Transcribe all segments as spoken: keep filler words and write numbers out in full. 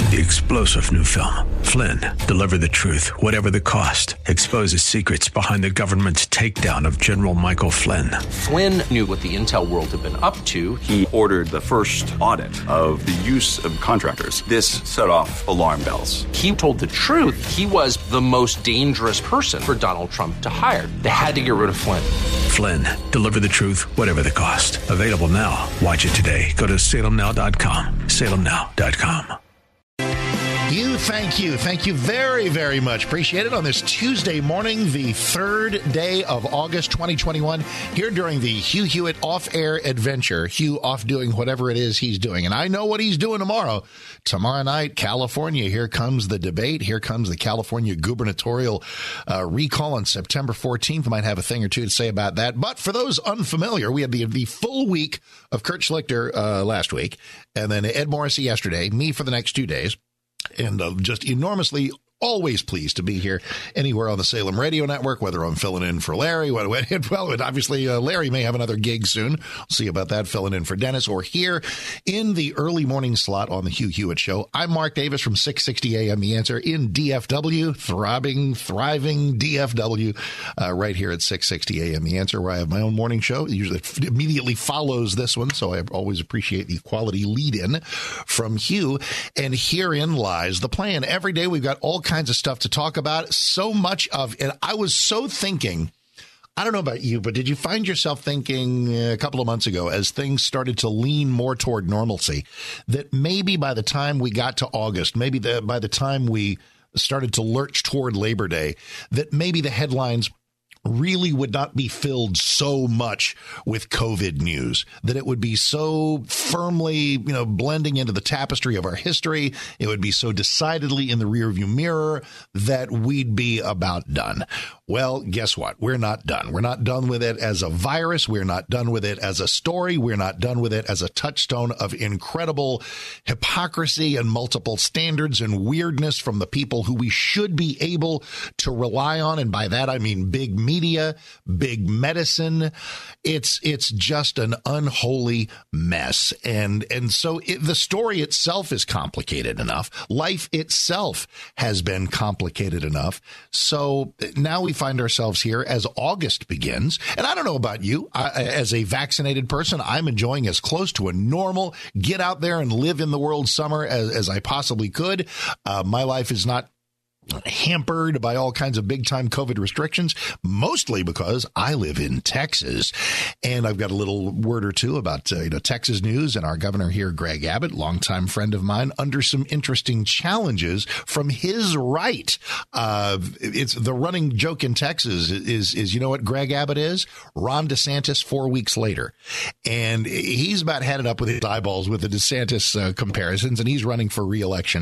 The explosive new film, Flynn, deliver the truth, whatever the cost, exposes secrets behind the government's takedown of General Michael Flynn. Flynn knew what the intel world had been up to. He ordered the first audit of the use of contractors. This set off alarm bells. He told the truth. He was the most dangerous person for Donald Trump to hire. They had to get rid of Flynn. Flynn, deliver the truth, whatever the cost. Available now. Watch it today. Go to salem now dot com. salem now dot com. You, thank you. Thank you very, very much. Appreciate it on this Tuesday morning, the third day of August twenty twenty-one, here during the Hugh Hewitt off-air adventure. Hugh off doing whatever it is he's doing. And I know what he's doing tomorrow. Tomorrow night, California. Here comes the debate. Here comes the California gubernatorial uh, recall on September fourteenth. Might have a thing or two to say about that. But for those unfamiliar, we had the, the full week of Kurt Schlichter uh, last week, and then Ed Morrissey yesterday, me for the next two days. And uh, just enormously always pleased to be here anywhere on the Salem Radio Network, whether I'm filling in for Larry. Well, obviously, uh, Larry may have another gig soon. We'll see about that, filling in for Dennis, or here in the early morning slot on the Hugh Hewitt Show. I'm Mark Davis from six sixty A M The Answer in D F W, throbbing, thriving D F W, uh, right here at six sixty A M The Answer, where I have my own morning show. It usually immediately follows this one, so I always appreciate the quality lead-in from Hugh. And herein lies the plan. Every day we've got all kinds of stuff to talk about. So much of it. I was so thinking, I don't know about you, but did you find yourself thinking a couple of months ago, as things started to lean more toward normalcy, that maybe by the time we got to August, maybe the, by the time we started to lurch toward Labor Day, that maybe the headlines really would not be filled so much with COVID news, that it would be so firmly, you know, blending into the tapestry of our history. It would be so decidedly in the rearview mirror that we'd be about done. Well, guess what? We're not done. We're not done with it as a virus. We're not done with it as a story. We're not done with it as a touchstone of incredible hypocrisy and multiple standards and weirdness from the people who we should be able to rely on. And by that, I mean big media, big medicine. It's it's just an unholy mess. And, and so it, the story itself is complicated enough. Life itself has been complicated enough. So now we find ourselves here as August begins. And I don't know about you. I, as a vaccinated person, I'm enjoying as close to a normal get out there and live in the world summer as, as I possibly could. Uh, my life is not hampered by all kinds of big time COVID restrictions, mostly because I live in Texas. And I've got a little word or two about uh, you know, Texas news and our governor here, Greg Abbott, longtime friend of mine, under some interesting challenges from his right. Uh, it's the running joke in Texas is, is, is, you know what Greg Abbott is? Ron DeSantis four weeks later. And he's about had it up with his eyeballs with the DeSantis uh, comparisons, and he's running for re-election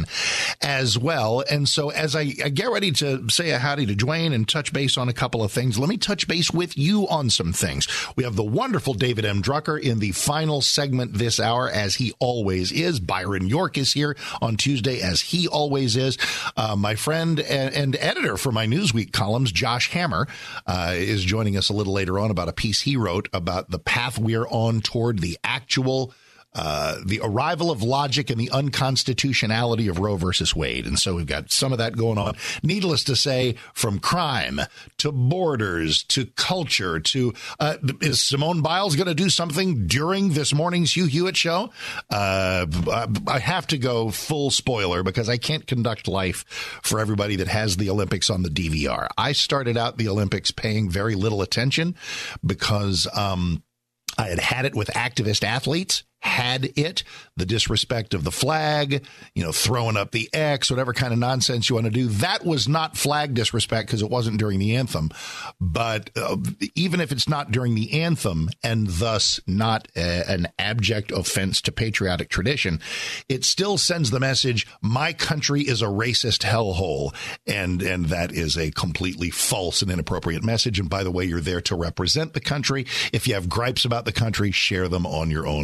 as well. And so as I I get ready to say a howdy to Dwayne and touch base on a couple of things, let me touch base with you on some things. We have the wonderful David M. Drucker in the final segment this hour, as he always is. Byron York is here on Tuesday, as he always is. Uh, my friend and, and editor for my Newsweek columns, Josh Hammer, uh, is joining us a little later on about a piece he wrote about the path we're on toward the actual Uh, the arrival of logic and the unconstitutionality of Roe versus Wade. And so we've got some of that going on. Needless to say, from crime to borders to culture to uh, is Simone Biles going to do something during this morning's Hugh Hewitt show? Uh, I have to go full spoiler because I can't conduct life for everybody that has the Olympics on the D V R. I started out the Olympics paying very little attention because um, I had had it with activist athletes. Had it, the disrespect of the flag, you know, throwing up the X, whatever kind of nonsense you want to do. That was not flag disrespect because it wasn't during the anthem. But uh, even if it's not during the anthem and thus not a, an abject offense to patriotic tradition, it still sends the message, my country is a racist hellhole. And, and that is a completely false and inappropriate message. And by the way, you're there to represent the country. If you have gripes about the country, share them on your own time.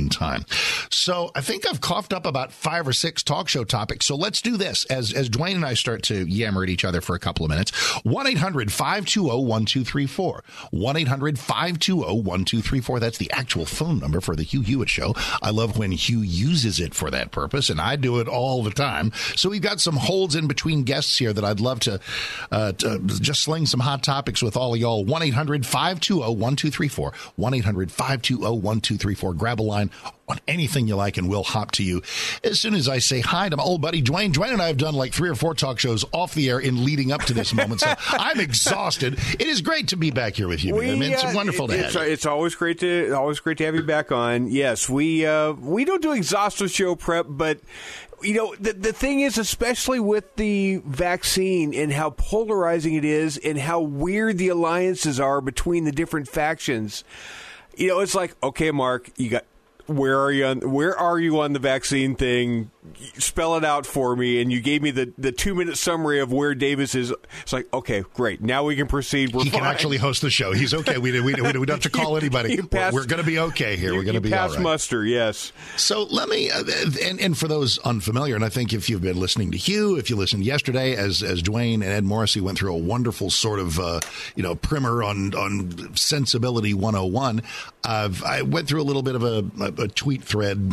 time. So I think I've coughed up about five or six talk show topics. So let's do this as, as Dwayne and I start to yammer at each other for a couple of minutes. one eight hundred five two zero one two three four. one eight hundred five two zero one two three four. That's the actual phone number for the Hugh Hewitt Show. I love when Hugh uses it for that purpose, and I do it all the time. So we've got some holds in between guests here that I'd love to, uh, to just sling some hot topics with all of y'all. one eight hundred five two zero one two three four. one eight hundred five two zero one two three four. Grab a line on anything you like, and we'll hop to you as soon as I say hi to my old buddy Dwayne. Dwayne and I have done like three or four talk shows off the air in leading up to this moment, so I'm exhausted. It is great to be back here with you. We, I mean, it's uh, wonderful to it's, have you. It's always great to always great to have you back on. Yes, we uh, we don't do exhaustive show prep, but you know the the thing is, especially with the vaccine and how polarizing it is, and how weird the alliances are between the different factions. You know, it's like, okay, Mark, you got. Where are you on? Where are you on the vaccine thing? Spell it out for me. And you gave me the, the two minute summary of where Davis is. It's like, okay, great. Now we can proceed. We're he fine. can actually host the show. He's okay. We we, we, we don't have to call anybody. Passed, we're we're going to be okay here. You, we're going to be pass all right. muster. Yes. So let me, uh, and, and for those unfamiliar, and I think if you've been listening to Hugh, if you listened yesterday, as as Dwayne and Ed Morrissey went through a wonderful sort of uh, you know primer on on Sensibility one oh one, uh, I went through a little bit of a, a, a tweet thread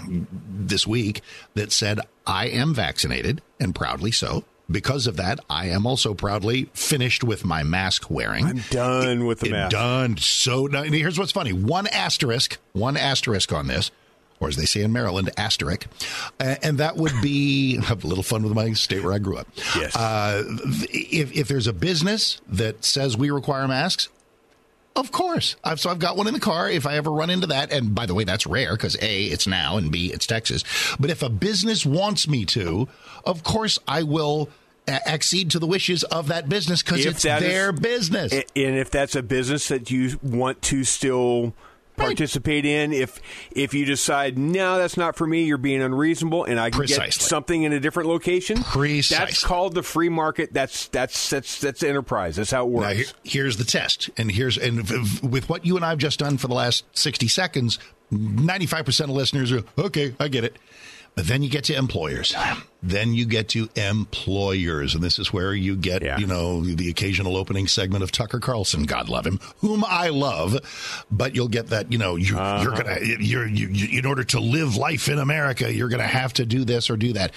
this week that said, I am vaccinated, and proudly so. Because of that, I am also proudly finished with my mask wearing. I'm done with the it, mask. Done. So done. Here's what's funny. One asterisk, one asterisk on this, or as they say in Maryland, asterisk. Uh, and that would be, have a little fun with my state where I grew up. Yes. Uh, if, if there's a business that says we require masks, of course. I've, so I've got one in the car if I ever run into that. And by the way, that's rare because A, it's now, and B, it's Texas. But if a business wants me to, of course I will a- accede to the wishes of that business because it's their is, business. And if that's a business that you want to still participate in, if if you decide, no, that's not for me, you're being unreasonable, and I can Precisely. get something in a different location. Precisely. That's called the free market. That's that's that's that's enterprise. That's how it works. Now, here, here's the test, and here's and with what you and I have just done for the last sixty seconds, ninety-five percent of listeners are okay. I get it. But then you get to employers. Then you get to employers. And this is where you get, yeah. you know, the occasional opening segment of Tucker Carlson, God love him, whom I love. But you'll get that, you know, you, uh-huh. you're going to, you're, you, you, in order to live life in America, you're going to have to do this or do that.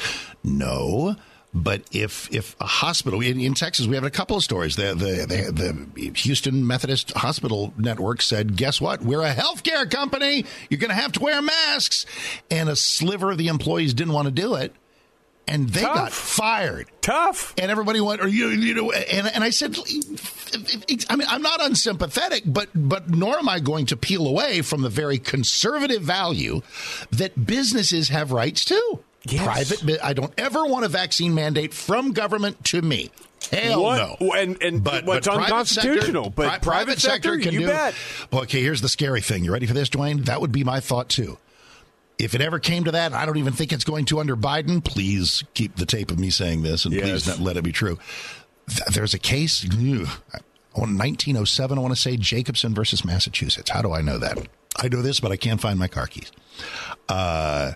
No. But if if a hospital in, in Texas, we have a couple of stories. The, the the the Houston Methodist Hospital Network said, "Guess what? We're a healthcare company. You're going to have to wear masks." And a sliver of the employees didn't want to do it, and they Tough. got fired. Tough. And everybody went, "Are you you know?" And and I said, I mean, I'm not unsympathetic, but but nor am I going to peel away from the very conservative value that businesses have rights too. Yes. Private, I don't ever want a vaccine mandate from government to me. Hell what? no. And, and but, what's but unconstitutional. Sector, but pri- private, private sector, sector can you do. bet. Well, okay, here's the scary thing. You ready for this, Dwayne? That would be my thought, too. If it ever came to that, I don't even think it's going to under Biden. Please keep the tape of me saying this, and yes. please not let it be true. There's a case, in nineteen oh seven, I want to say, Jacobson versus Massachusetts. How do I know that? I know this, but I can't find my car keys. Uh...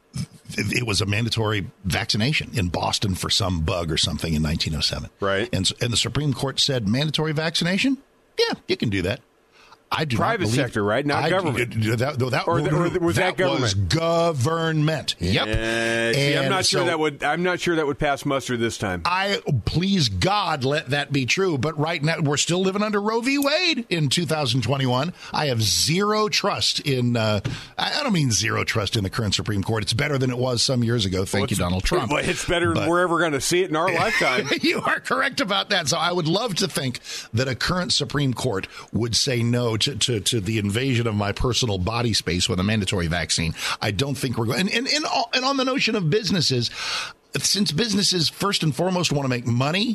It was a mandatory vaccination in Boston for some bug or something in nineteen oh seven. Right. And, and the Supreme Court said mandatory vaccination? Yeah, you can do that. I do Private not believe, sector, right? Not I, government. That, that, or, the, or was that, that government? was government. Yep. Uh, see, I'm not sure so, that would. I'm not sure that would pass muster this time. I please God let that be true. But right now we're still living under Roe v. Wade in two thousand twenty-one. I have zero trust in. Uh, I don't mean zero trust in the current Supreme Court. It's better than it was some years ago. Thank well, you, Donald Trump. But it's better but, than we're ever going to see it in our lifetime. You are correct about that. So I would love to think that a current Supreme Court would say no to to, to the invasion of my personal body space with a mandatory vaccine. I don't think we're going. And, and, and, and on the notion of businesses, since businesses first and foremost want to make money,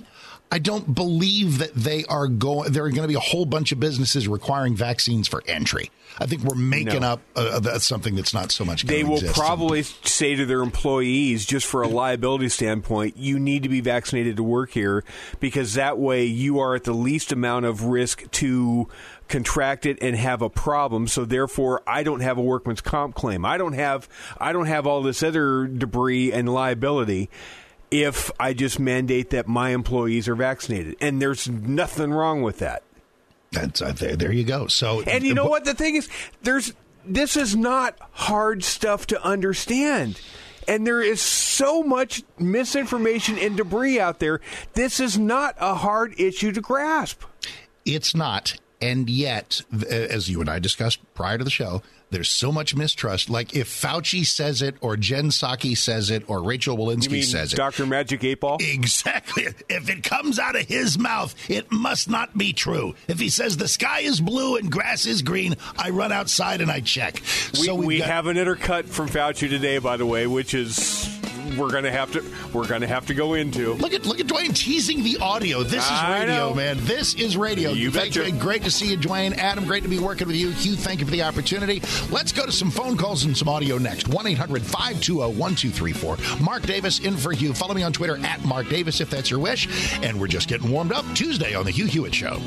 I don't believe that they are going. There are going to be a whole bunch of businesses requiring vaccines for entry. I think we're making no. up uh, that's something that's not so much. They will exist. probably say to their employees, just for a liability standpoint, you need to be vaccinated to work here, because that way you are at the least amount of risk to contract it and have a problem. So therefore, I don't have a workman's comp claim. I don't have. I don't have all this other debris and liability if I just mandate that my employees are vaccinated. And there's nothing wrong with that. That's uh, there, there you go. So, and you know what? The thing is, there's this is not hard stuff to understand. And there is so much misinformation and debris out there. This is not a hard issue to grasp. It's not. And yet, as you and I discussed prior to the show, there's so much mistrust. Like if Fauci says it, or Jen Psaki says it, or Rachel Walensky says it. Doctor Magic Eight Ball? Exactly. If it comes out of his mouth, it must not be true. If he says the sky is blue and grass is green, I run outside and I check. We, so we got- have an intercut from Fauci today, by the way, which is we're gonna have to we're gonna have to go into. Look at look at Dwayne teasing the audio. This is I radio, know. man. This is radio. You Thank betcha. you. Great to see you, Dwayne. Adam, great to be working with you. Hugh, thank you for the opportunity. Let's go to some phone calls and some audio next. one eight hundred five two zero one two three four. Mark Davis in for Hugh. Follow me on Twitter at Mark Davis if that's your wish. And we're just getting warmed up Tuesday on the Hugh Hewitt Show.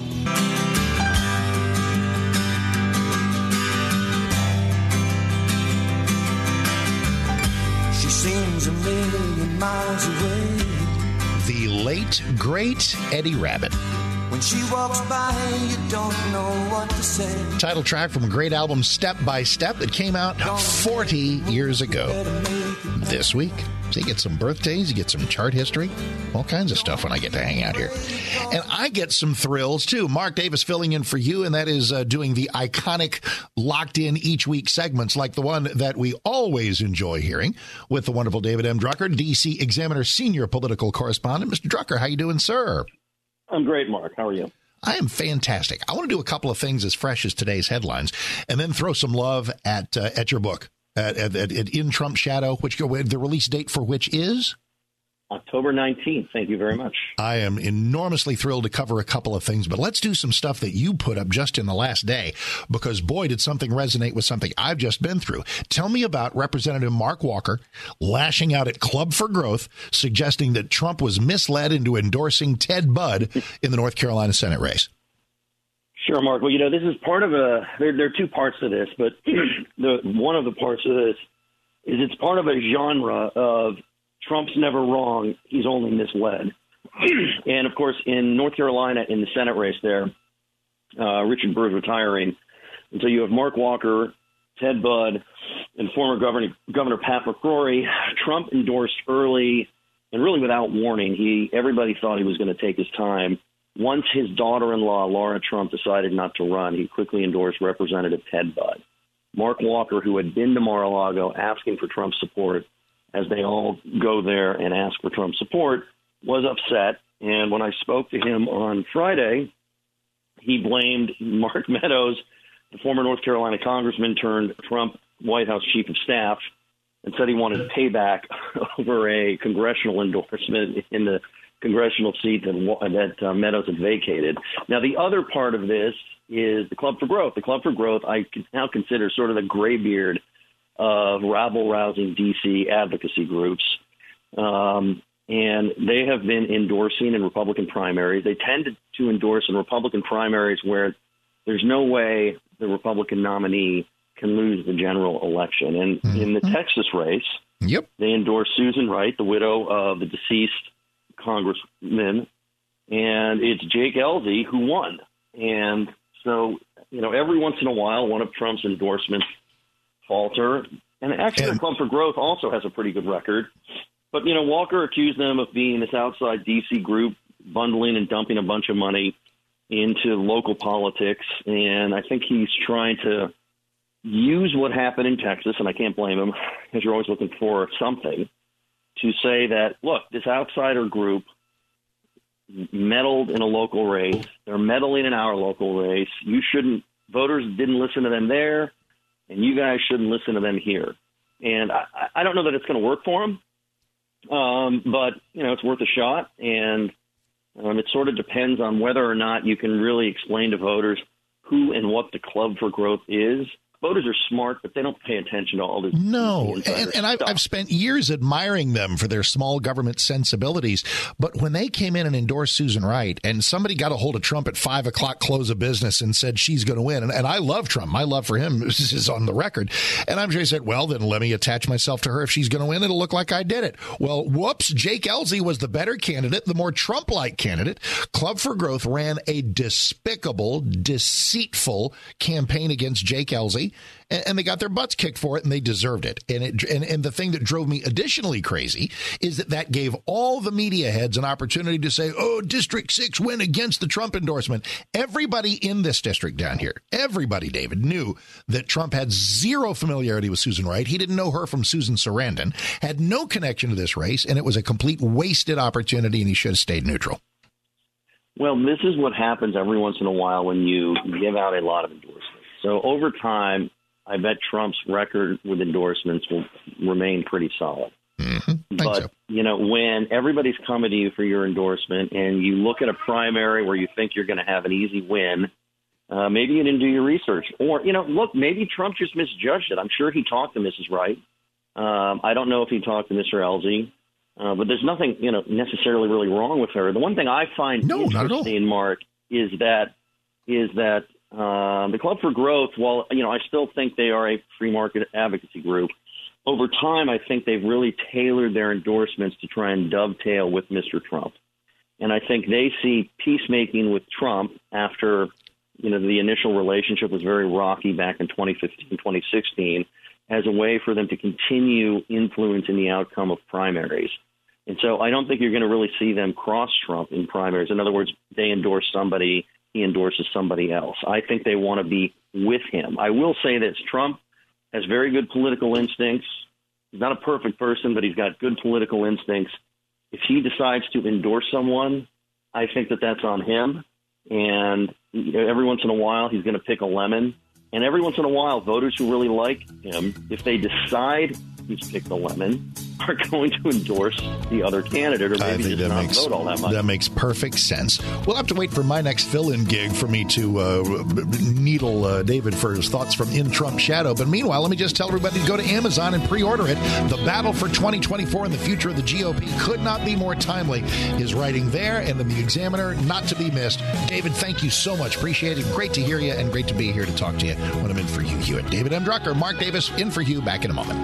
Seems a million miles away. The late, great Eddie Rabbitt. When she walks by, you don't know what to say. Title track from a great album, Step by Step, that came out forty years ago this week. So you get some birthdays, you get some chart history, all kinds of stuff when I get to hang out here. And I get some thrills, too. Mark Davis filling in for you, and that is uh, doing the iconic locked-in each week segments like the one that we always enjoy hearing with the wonderful David M. Drucker, D C Examiner Senior Political Correspondent. Mister Drucker, how you doing, sir? I'm great, Mark. How are you? I am fantastic. I want to do a couple of things as fresh as today's headlines, and then throw some love at uh, at your book, at, at, at In Trump's Shadow, which the release date for which is October nineteenth. Thank you very much. I am enormously thrilled to cover a couple of things, but let's do some stuff that you put up just in the last day, because boy, did something resonate with something I've just been through. Tell me about Representative Mark Walker lashing out at Club for Growth, suggesting that Trump was misled into endorsing Ted Budd in the North Carolina Senate race. Sure, Mark. Well, you know, this is part of a, there, there are two parts to this, but the one of the parts of this is it's part of a genre of Trump's never wrong, he's only misled. And, of course, in North Carolina, in the Senate race there, uh, Richard Burr is retiring. And so you have Mark Walker, Ted Budd, and former Governor, Governor Pat McCrory. Trump endorsed early and really without warning. He everybody thought he was going to take his time. Once his daughter-in-law, Laura Trump, decided not to run, he quickly endorsed Representative Ted Budd. Mark Walker, who had been to Mar-a-Lago asking for Trump's support, as they all go there and ask for Trump's support, was upset. And when I spoke to him on Friday, he blamed Mark Meadows, the former North Carolina congressman turned Trump White House chief of staff, and said he wanted payback over a congressional endorsement in the congressional seat that, that uh, Meadows had vacated. Now, the other part of this is the Club for Growth. The Club for Growth I now consider sort of the graybeard of rabble-rousing D C advocacy groups. Um, and they have been endorsing in Republican primaries. They tend to endorse in Republican primaries where there's no way the Republican nominee can lose the general election. And mm-hmm. in the Texas race, yep. they endorsed Susan Wright, the widow of the deceased congressman, and it's Jake Ellzey who won. And so, you know, every once in a while, one of Trump's endorsements falter. And actually, and, the Club for Growth also has a pretty good record. But, you know, Walker accused them of being this outside D C group, bundling and dumping a bunch of money into local politics. And I think he's trying to use what happened in Texas, and I can't blame him, because you're always looking for something, to say that, look, this outsider group meddled in a local race. They're meddling in our local race. You shouldn't, voters didn't listen to them there, and you guys shouldn't listen to them here. And I, I don't know that it's going to work for him, um, but, you know, it's worth a shot. And Um, it sort of depends on whether or not you can really explain to voters who and what the Club for Growth is. Voters are smart, but they don't pay attention to all this. No, and, and I've, I've spent years admiring them for their small government sensibilities. But when they came in and endorsed Susan Wright, and somebody got a hold of Trump at five o'clock close of business and said she's going to win, and, and I love Trump. My love for him is on the record. And I'm sure he said, well, then let me attach myself to her. If she's going to win, it'll look like I did it. Well, whoops, Jake Ellzey was the better candidate, the more Trump-like candidate. Club for Growth ran a despicable, deceitful campaign against Jake Ellzey. And they got their butts kicked for it, and they deserved it. And, it. and and the thing that drove me additionally crazy is that that gave all the media heads an opportunity to say, oh, District six went against the Trump endorsement. Everybody in this district down here, everybody, David, knew that Trump had zero familiarity with Susan Wright. He didn't know her from Susan Sarandon, had no connection to this race, and it was a complete wasted opportunity, and he should have stayed neutral. Well, this is what happens every once in a while when you give out a lot of endorsements. So over time, I bet Trump's record with endorsements will remain pretty solid. Mm-hmm. But, so. you know, when everybody's coming to you for your endorsement and you look at a primary where you think you're going to have an easy win, uh, maybe you didn't do your research. Or, you know, look, maybe Trump just misjudged it. I'm sure he talked to Missus Wright. Um, I don't know if he talked to Mister Ellzey. Uh, but there's nothing, you know, necessarily really wrong with her. The one thing I find no, interesting, Mark, is that is that Um, the Club for Growth, while, you know, I still think they are a free market advocacy group, over time I think they've really tailored their endorsements to try and dovetail with Mister Trump. And I think they see peacemaking with Trump after, you know, the initial relationship was very rocky back in twenty fifteen, twenty sixteen, as a way for them to continue influencing the outcome of primaries. And so I don't think you're going to really see them cross Trump in primaries. In other words, they endorse somebody, he endorses somebody else. I think they want to be with him. I will say this, Trump has very good political instincts. He's not a perfect person, but he's got good political instincts. If he decides to endorse someone, I think that that's on him. And every once in a while, he's going to pick a lemon. And every once in a while, voters who really like him, if they decide he's picked a lemon, are going to endorse the other candidate, or maybe just not makes, vote all that much. That makes perfect sense. We'll have to wait for my next fill-in gig for me to uh, needle uh, David for his thoughts from in Trump's shadow. But meanwhile, let me just tell everybody to go to Amazon and pre-order it. The battle for twenty twenty-four and the future of the G O P could not be more timely. His writing there and in the Examiner, not to be missed. David, thank you so much. Appreciate it. Great to hear you, and great to be here to talk to you when I'm in for Hugh Hewitt. David M. Drucker, Mark Davis, in for Hugh. Back in a moment.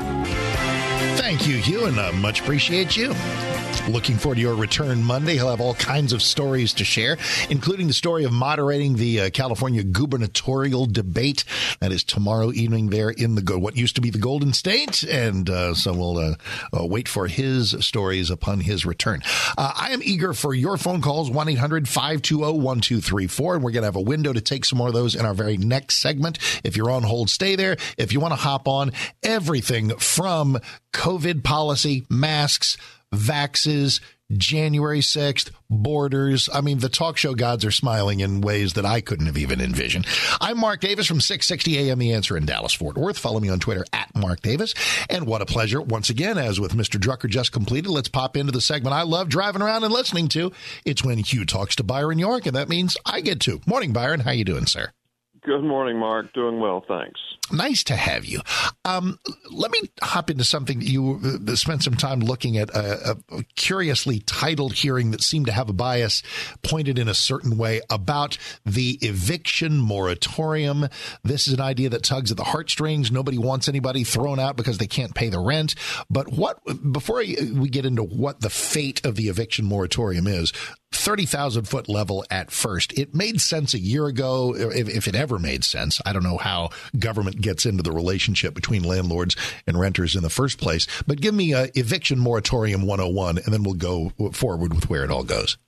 Thank you, Hugh, and uh, much appreciate you. Looking forward to your return Monday. He'll have all kinds of stories to share, including the story of moderating the uh, California gubernatorial debate. That is tomorrow evening there in the what used to be the Golden State. And uh, so we'll uh, uh, wait for his stories upon his return. Uh, I am eager for your phone calls, one eight hundred five two zero one two three four. And we're going to have a window to take some more of those in our very next segment. If you're on hold, stay there. If you want to hop on, everything from COVID policy, masks, vaxes, January sixth, borders. I mean, the talk show gods are smiling in ways that I couldn't have even envisioned. I'm Mark Davis from six sixty A M The Answer in Dallas-Fort Worth. Follow me on Twitter at Mark Davis. And what a pleasure. Once again, as with Mister Drucker just completed, let's pop into the segment I love driving around and listening to. It's when Hugh talks to Byron York, and that means I get to. Morning, Byron. How you doing, sir? Good morning, Mark. Doing well, thanks. Nice to have you. Um, let me hop into something that you uh, spent some time looking at, a, a curiously titled hearing that seemed to have a bias pointed in a certain way about the eviction moratorium. This is an idea that tugs at the heartstrings. Nobody wants anybody thrown out because they can't pay the rent. But what, before we get into what the fate of the eviction moratorium is, thirty thousand foot level at first. It made sense a year ago, if, if it ever made sense. I don't know how government gets into the relationship between landlords and renters in the first place. But give me a eviction moratorium one oh one, and then we'll go forward with where it all goes.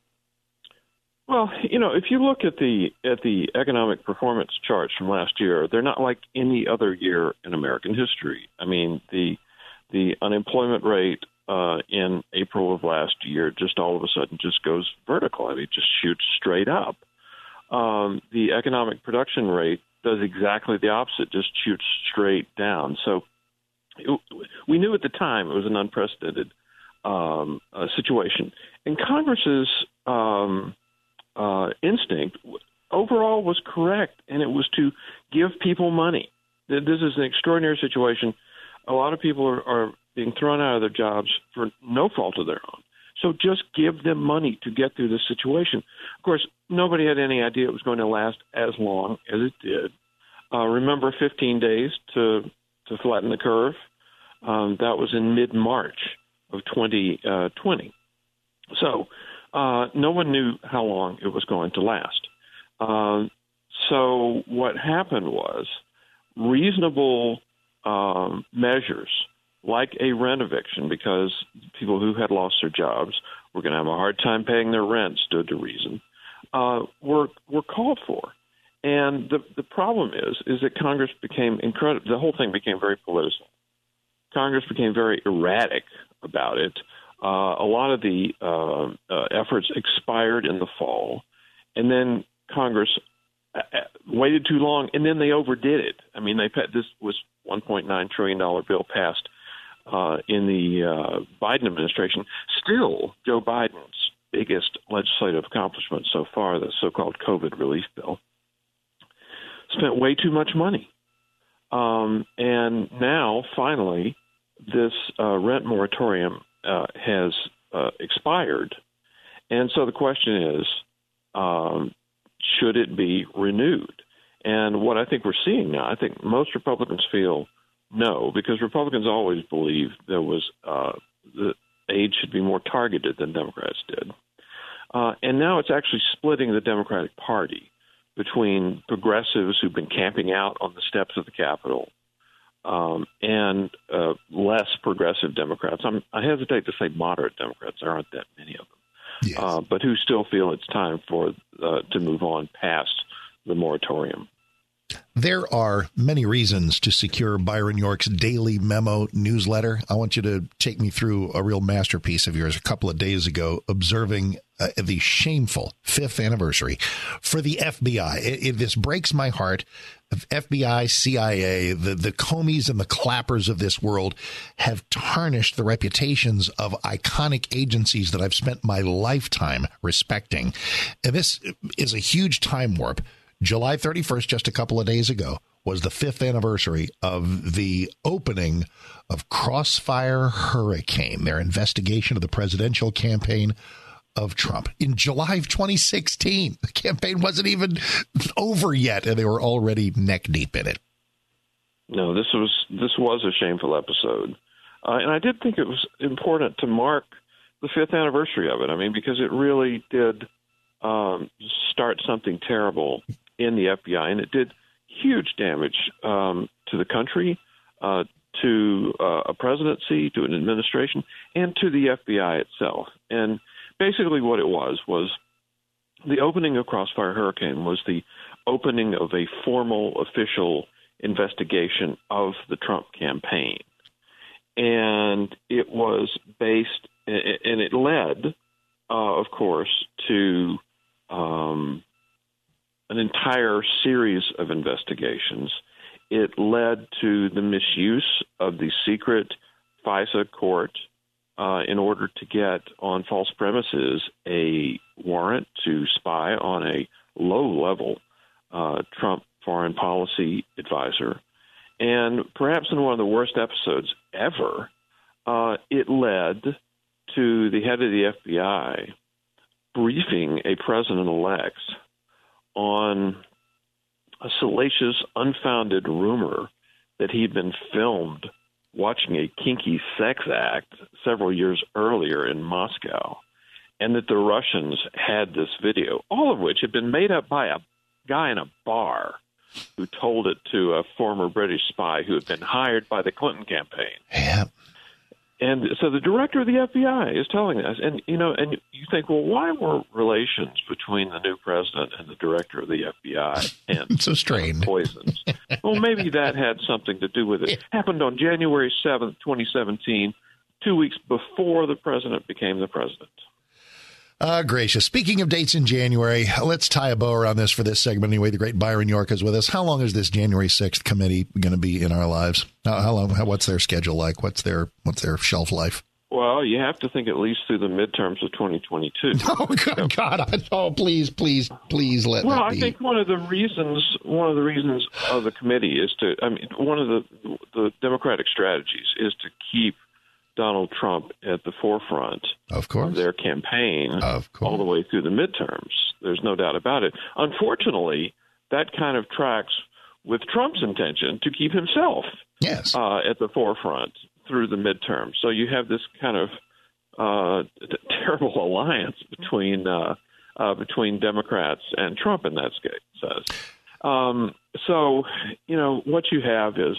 Well, you know, if you look at the at the economic performance charts from last year, they're not like any other year in American history. I mean, the the unemployment rate Uh, in April of last year, just all of a sudden just goes vertical. I mean, it just shoots straight up. Um, the economic production rate does exactly the opposite, just shoots straight down. So it, we knew at the time it was an unprecedented um, uh, situation. And Congress's um, uh, instinct overall was correct, and it was to give people money. This is an extraordinary situation. A lot of people are, are being thrown out of their jobs for no fault of their own. So just give them money to get through this situation. Of course, nobody had any idea it was going to last as long as it did. Uh, remember fifteen days to, to flatten the curve? Um, that was in mid-March of twenty twenty. So uh, no one knew how long it was going to last. Uh, so what happened was reasonable um, measures like a rent eviction, because people who had lost their jobs were going to have a hard time paying their rent, stood to reason, uh, were were called for. And the the problem is is that Congress became incredible. The whole thing became very political. Congress became very erratic about it. Uh, a lot of the uh, uh, efforts expired in the fall, and then Congress uh, waited too long, and then they overdid it. I mean, they this was one point nine trillion dollars bill passed uh, in the uh, Biden administration. Still, Joe Biden's biggest legislative accomplishment so far, the so-called COVID relief bill, spent way too much money. Um, and now, finally, this uh, rent moratorium uh, has uh, expired. And so the question is, um, should it be renewed? And what I think we're seeing now, I think most Republicans feel no, because Republicans always believed there was uh, the aid should be more targeted than Democrats did. Uh, and now it's actually splitting the Democratic Party between progressives who've been camping out on the steps of the Capitol um, and uh, less progressive Democrats. I'm, I hesitate to say moderate Democrats. There aren't that many of them, yes. uh, but who still feel it's time for uh, to move on past the moratorium. There are many reasons to secure Byron York's Daily Memo newsletter. I want you to take me through a real masterpiece of yours a couple of days ago, observing uh, the shameful fifth anniversary for the F B I. It, it, this breaks my heart. F B I, C I A, the, the Comeys and the Clappers of this world have tarnished the reputations of iconic agencies that I've spent my lifetime respecting. And this is a huge time warp. July thirty-first, just a couple of days ago, was the fifth anniversary of the opening of Crossfire Hurricane, their investigation of the presidential campaign of Trump. In July of twenty sixteen, the campaign wasn't even over yet, and they were already neck deep in it. No, this was this was a shameful episode. Uh, and I did think it was important to mark the fifth anniversary of it. I mean, because it really did um, start something terrible in the F B I, and it did huge damage um, to the country, uh, to uh, a presidency, to an administration, and to the F B I itself. And basically what it was was the opening of Crossfire Hurricane was the opening of a formal official investigation of the Trump campaign. And it was based, and it led, uh, of course, to um, an entire series of investigations. It led to the misuse of the secret FISA court uh, in order to get on false premises a warrant to spy on a low-level uh, Trump foreign policy advisor. And perhaps in one of the worst episodes ever, uh, it led to the head of the F B I briefing a president-elect on a salacious, unfounded rumor that he'd been filmed watching a kinky sex act several years earlier in Moscow, and that the Russians had this video, all of which had been made up by a guy in a bar who told it to a former British spy who had been hired by the Clinton campaign. Yeah. And so the director of the F B I is telling us, and you know, and you think, well, why were relations between the new president and the director of the F B I and so strained poisons? Well, maybe that had something to do with it. It happened on January seventh, twenty seventeen, two weeks before the president became the president. Uh, gracious. Speaking of dates in January, let's tie a bow around this for this segment. Anyway, the great Byron York is with us. How long is this January sixth committee going to be in our lives? How, how long? How, what's their schedule like? What's their what's their shelf life? Well, you have to think at least through the midterms of twenty twenty-two. Oh, good God. Oh, please, please, please let well, that be. I think one of the reasons, one of the reasons of the committee is to, I mean, one of the, the Democratic strategies is to keep Donald Trump at the forefront of, course. of their campaign of course. all the way through the midterms. There's no doubt about it. Unfortunately, that kind of tracks with Trump's intention to keep himself yes. uh, at the forefront through the midterm. So you have this kind of uh, t- terrible alliance between uh, uh, between Democrats and Trump in that case. Um, so, you know, what you have is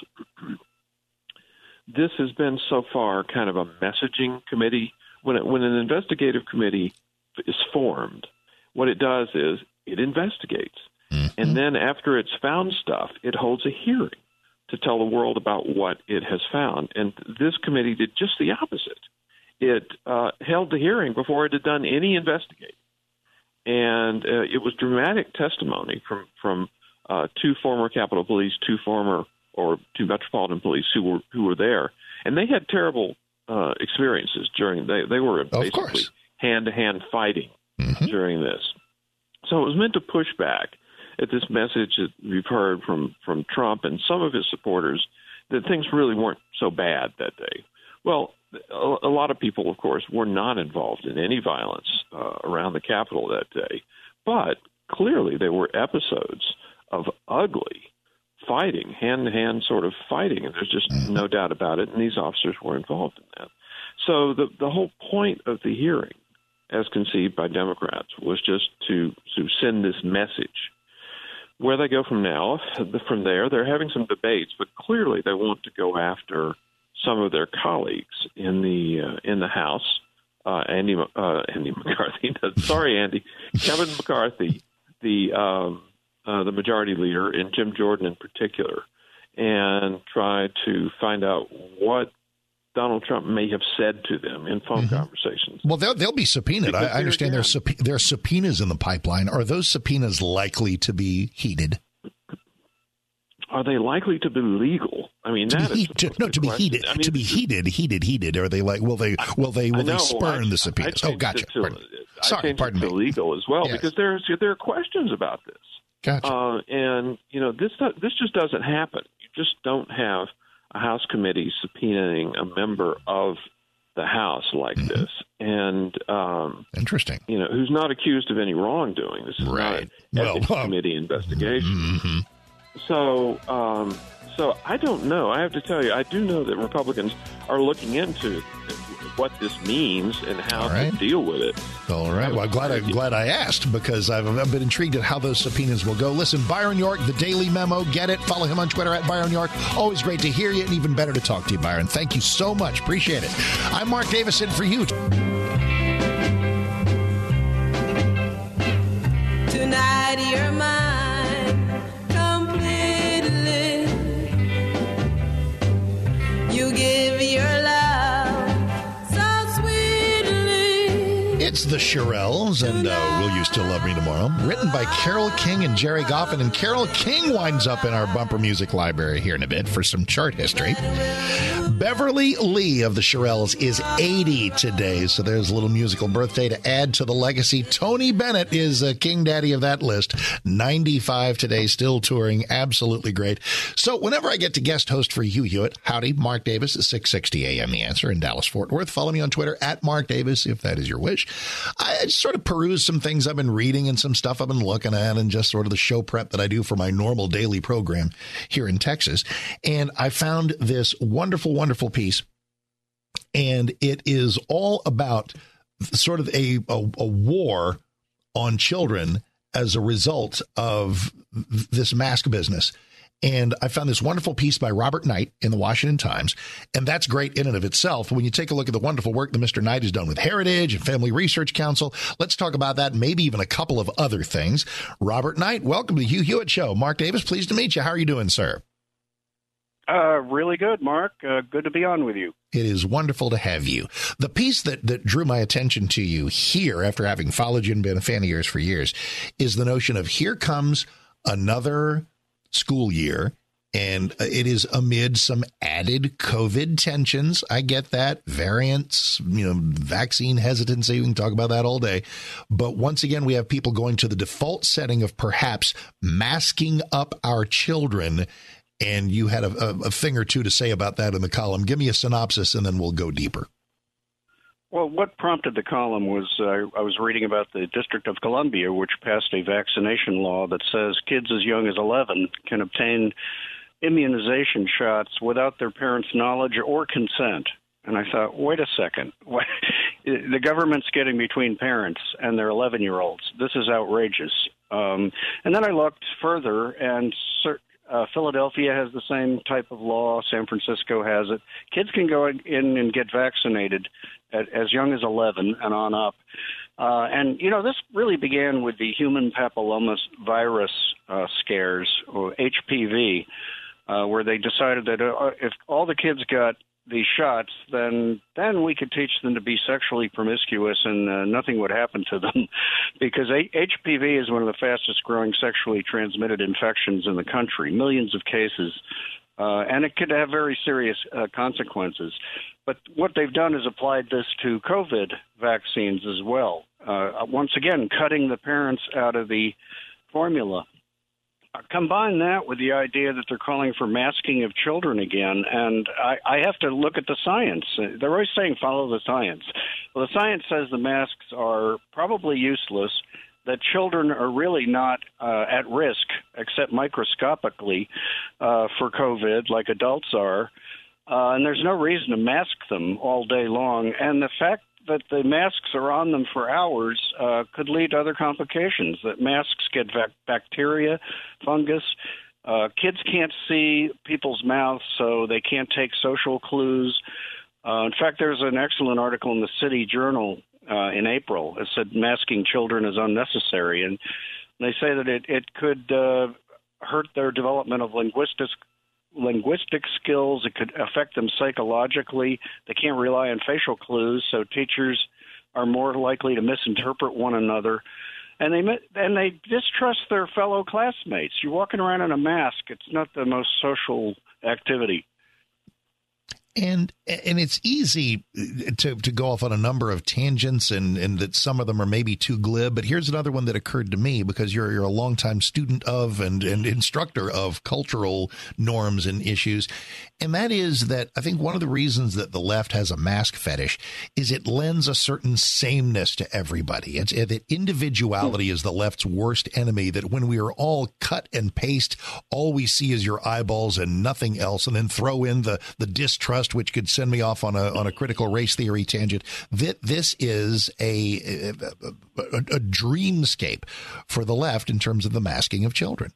this has been so far kind of a messaging committee. When it, when an investigative committee is formed, what it does is it investigates. Mm-hmm. And then after it's found stuff, it holds a hearing to tell the world about what it has found. And this committee did just the opposite. It uh, held the hearing before it had done any investigating. And uh, it was dramatic testimony from, from uh, two former Capitol Police, two former or two Metropolitan Police who were who were there. And they had terrible uh, experiences during, they, they were basically hand-to-hand fighting mm-hmm. during this. So it was meant to push back at this message that we've heard from, from Trump and some of his supporters that things really weren't so bad that day. Well, a, a lot of people, of course, were not involved in any violence uh, around the Capitol that day. But clearly there were episodes of ugly fighting, hand-to-hand sort of fighting, and there's just no doubt about it, and these officers were involved in that. So the, the whole point of the hearing, as conceived by Democrats, was just to, to send this message. Where they go from now, from there, they're having some debates, but clearly they want to go after some of their colleagues in the uh, in the House. Uh, Andy uh, Andy McCarthy, sorry, Andy, Kevin McCarthy, the um, uh, the majority leader, and Jim Jordan in particular, and try to find out what Donald Trump may have said to them in phone mm-hmm. conversations. Well, they'll, they'll be subpoenaed. I, I understand there's sub- there are subpoenas in the pipeline. Are those subpoenas likely to be heeded? Are they likely to be legal? I mean, to that be is heat, to, no to be question. heated. I mean, to be heated, heated, heated. Are they like? Will they? Will they? Will know, they spurn I, the subpoenas? I Oh, gotcha. To, pardon. I Sorry, pardon it me. to legal as well yes. because there's there are questions about this. Gotcha. Uh, and you know this this just doesn't happen. You just don't have a House committee subpoenaing a member of the House like mm-hmm. this, and um, interesting. You know, who's not accused of any wrongdoing. This is right. not an well, ethics um, committee investigation. Mm-hmm. So, um, so I don't know. I have to tell you, I do know that Republicans are looking into what this means and how right. to deal with it. All right. Well, I'm glad I, glad I asked because I've, I've been intrigued at how those subpoenas will go. Listen, Byron York, the Daily Memo, get it. Follow him on Twitter at Byron York. Always great to hear you and even better to talk to you, Byron. Thank you so much. Appreciate it. I'm Mark Davis in for you. Tonight you're mine completely. You give your love so sweetly. It's the Shirelles, and uh, Will You Still Love Me Tomorrow? Written by Carole King and Jerry Goffin, and Carole King winds up in our bumper music library here in a bit for some chart history. Beverly Lee of the Shirelles is eighty today, so there's a little musical birthday to add to the legacy. Tony Bennett is a king daddy of that list, ninety-five today, still touring, absolutely great. So whenever I get to guest host for Hugh Hewitt, howdy, Mark Davis at six sixty a.m. The Answer in Dallas-Fort Worth. Follow me on Twitter at Mark Davis, if that is your wish. I just sort of peruse some things I've been reading and some stuff I've been looking at and just sort of the show prep that I do for my normal daily program here in Texas. And I found this wonderful, wonderful piece. And it is all about sort of a, a, a war on children as a result of this mask business. And I found this wonderful piece by Robert Knight in the Washington Times, and that's great in and of itself. When you take a look at the wonderful work that Mister Knight has done with Heritage and Family Research Council, let's talk about that, maybe even a couple of other things. Robert Knight, welcome to the Hugh Hewitt Show. Mark Davis, pleased to meet you. How are you doing, sir? Uh, really good, Mark. Uh, good to be on with you. It is wonderful to have you. The piece that, that drew my attention to you here, after having followed you and been a fan of yours for years, is the notion of here comes another school year, And it is amid some added COVID tensions. I get that. Variants, you know, vaccine hesitancy. We can talk about that all day. But once again, we have people going to the default setting of perhaps masking up our children. And you had a, a, a thing or two to say about that in the column. Give me a synopsis, and then we'll go deeper. Well, what prompted the column was uh, I was reading about the District of Columbia, which passed a vaccination law that says kids as young as eleven can obtain immunization shots without their parents' knowledge or consent. And I thought, wait a second. The government's getting between parents and their eleven-year-olds. This is outrageous. Um, and then I looked further, and uh, Philadelphia has the same type of law. San Francisco has it. Kids can go in and get vaccinated at as young as eleven and on up. Uh, and, you know, this really began with the human papillomavirus uh, scares, or H P V, uh, where they decided that uh, if all the kids got these shots, then then we could teach them to be sexually promiscuous and uh, nothing would happen to them because a- H P V is one of the fastest growing sexually transmitted infections in the country, millions of cases, uh, and it could have very serious uh, consequences. But what they've done is applied this to COVID vaccines as well, uh, once again cutting the parents out of the formula. Combine that with the idea that they're calling for masking of children again, and I, I have to look at the science. They're always saying follow the science. Well, the science says the masks are probably useless, that children are really not uh, at risk, except microscopically, uh, for COVID like adults are, uh, and there's no reason to mask them all day long. And the fact that the masks are on them for hours uh, could lead to other complications, that masks get vac- bacteria, fungus. Uh, kids can't see people's mouths, so they can't take social clues. Uh, in fact, there's an excellent article in the City Journal uh, in April. It said masking children is unnecessary, and they say that it, it could uh, hurt their development of linguistics linguistic skills. It could affect them psychologically. They can't rely on facial clues, so teachers are more likely to misinterpret one another. And they and they distrust their fellow classmates. You're walking around in a mask. It's not the most social activity. And and it's easy to, to go off on a number of tangents, and, and that some of them are maybe too glib. But here's another one that occurred to me, because you're you're a longtime student of and, and instructor of cultural norms and issues. And that is that I think one of the reasons that the left has a mask fetish is it lends a certain sameness to everybody. It's that individuality is the left's worst enemy, that when we are all cut and paste, all we see is your eyeballs and nothing else, and then throw in the, the distrust, which could send me off on a on a critical race theory tangent. That this is a, a, a, a dreamscape for the left in terms of the masking of children.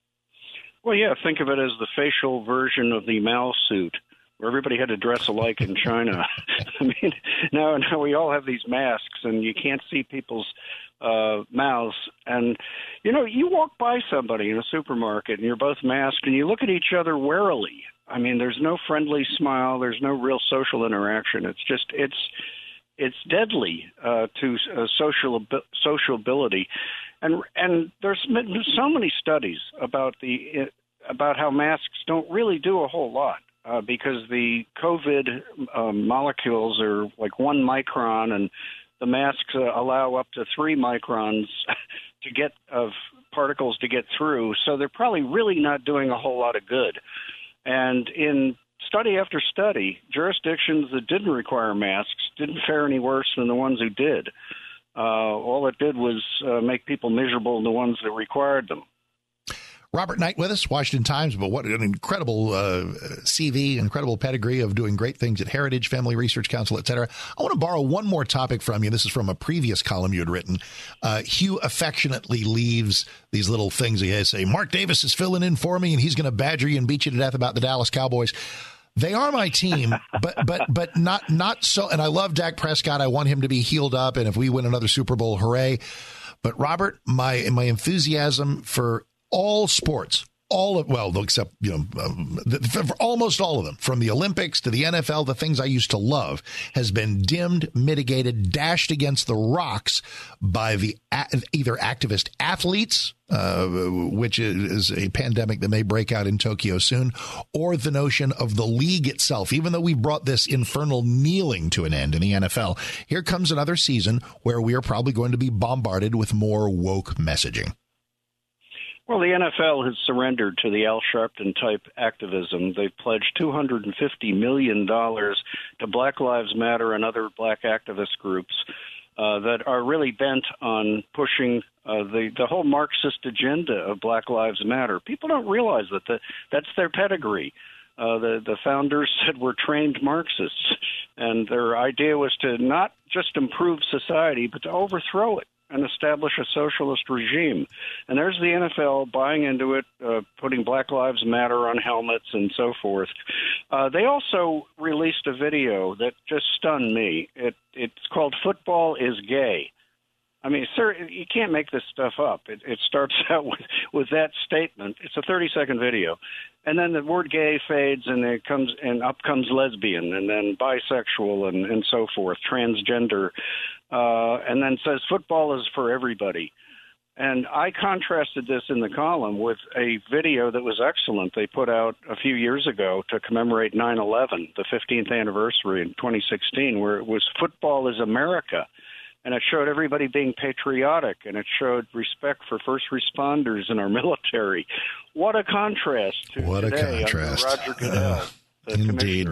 Well, yeah, think of it as the facial version of the Mao suit, where everybody had to dress alike in China. I mean, now now we all have these masks, and you can't see people's uh, mouths. And, you know, you walk by somebody in a supermarket, and you're both masked, and you look at each other warily. I mean, there's no friendly smile. There's no real social interaction. It's just it's it's deadly uh, to uh, social sociability, and and there's so many studies about the about how masks don't really do a whole lot uh, because the COVID um, molecules are like one micron, and the masks uh, allow up to three microns to get of particles to get through. So they're probably really not doing a whole lot of good. And in study after study, jurisdictions that didn't require masks didn't fare any worse than the ones who did. Uh, all it did was uh, make people miserable in the ones that required them. Robert Knight with us, Washington Times, but what an incredible uh, C V, incredible pedigree of doing great things at Heritage, Family Research Council, et cetera. I want to borrow one more topic from you. This is from a previous column you had written. Uh, Hugh affectionately leaves these little things. He has say, Mark Davis is filling in for me, and he's going to badger you and beat you to death about the Dallas Cowboys. They are my team, but but but not not so. And I love Dak Prescott. I want him to be healed up, and if we win another Super Bowl, hooray. But Robert, my my enthusiasm for all sports all of, well, except, you know, um, the, for almost all of them, from the Olympics to the N F L, the things I used to love, has been dimmed, mitigated, dashed against the rocks by the a- either activist athletes, uh, which is a pandemic that may break out in Tokyo soon, or the notion of the league itself. Even though we've brought this infernal kneeling to an end in the N F L, here comes another season where we are probably going to be bombarded with more woke messaging. Well, the N F L has surrendered to the Al Sharpton-type activism. They've pledged two hundred fifty million dollars to Black Lives Matter and other black activist groups uh, that are really bent on pushing uh, the, the whole Marxist agenda of Black Lives Matter. People don't realize that the, that's their pedigree. Uh, the, the founders said we're trained Marxists, and their idea was to not just improve society, but to overthrow it and establish a socialist regime. And there's the N F L buying into it, uh, putting Black Lives Matter on helmets and so forth. Uh, they also released a video that just stunned me. It, it's called Football is Gay. I mean, sir, you can't make this stuff up. It, it starts out with, with that statement. It's a thirty-second video. And then the word gay fades, and it comes and up comes lesbian, and then bisexual, and, and so forth, transgender, uh, and then says football is for everybody. And I contrasted this in the column with a video that was excellent they put out a few years ago to commemorate nine eleven, the fifteenth anniversary in twenty sixteen, where it was Football is America. And it showed everybody being patriotic, and it showed respect for first responders in our military. What a contrast to what today a contrast. under Roger Goodell, uh, the indeed.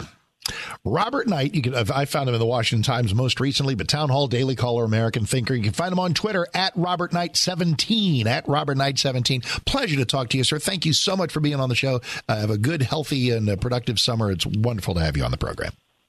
Robert Knight, you can, I found him in the Washington Times most recently, but Town Hall, Daily Caller, American Thinker. You can find him on Twitter at Robert Knight seventeen, at Robert Knight seventeen. Pleasure to talk to you, sir. Thank you so much for being on the show. Uh, have a good, healthy, and uh, productive summer. It's wonderful to have you on the program.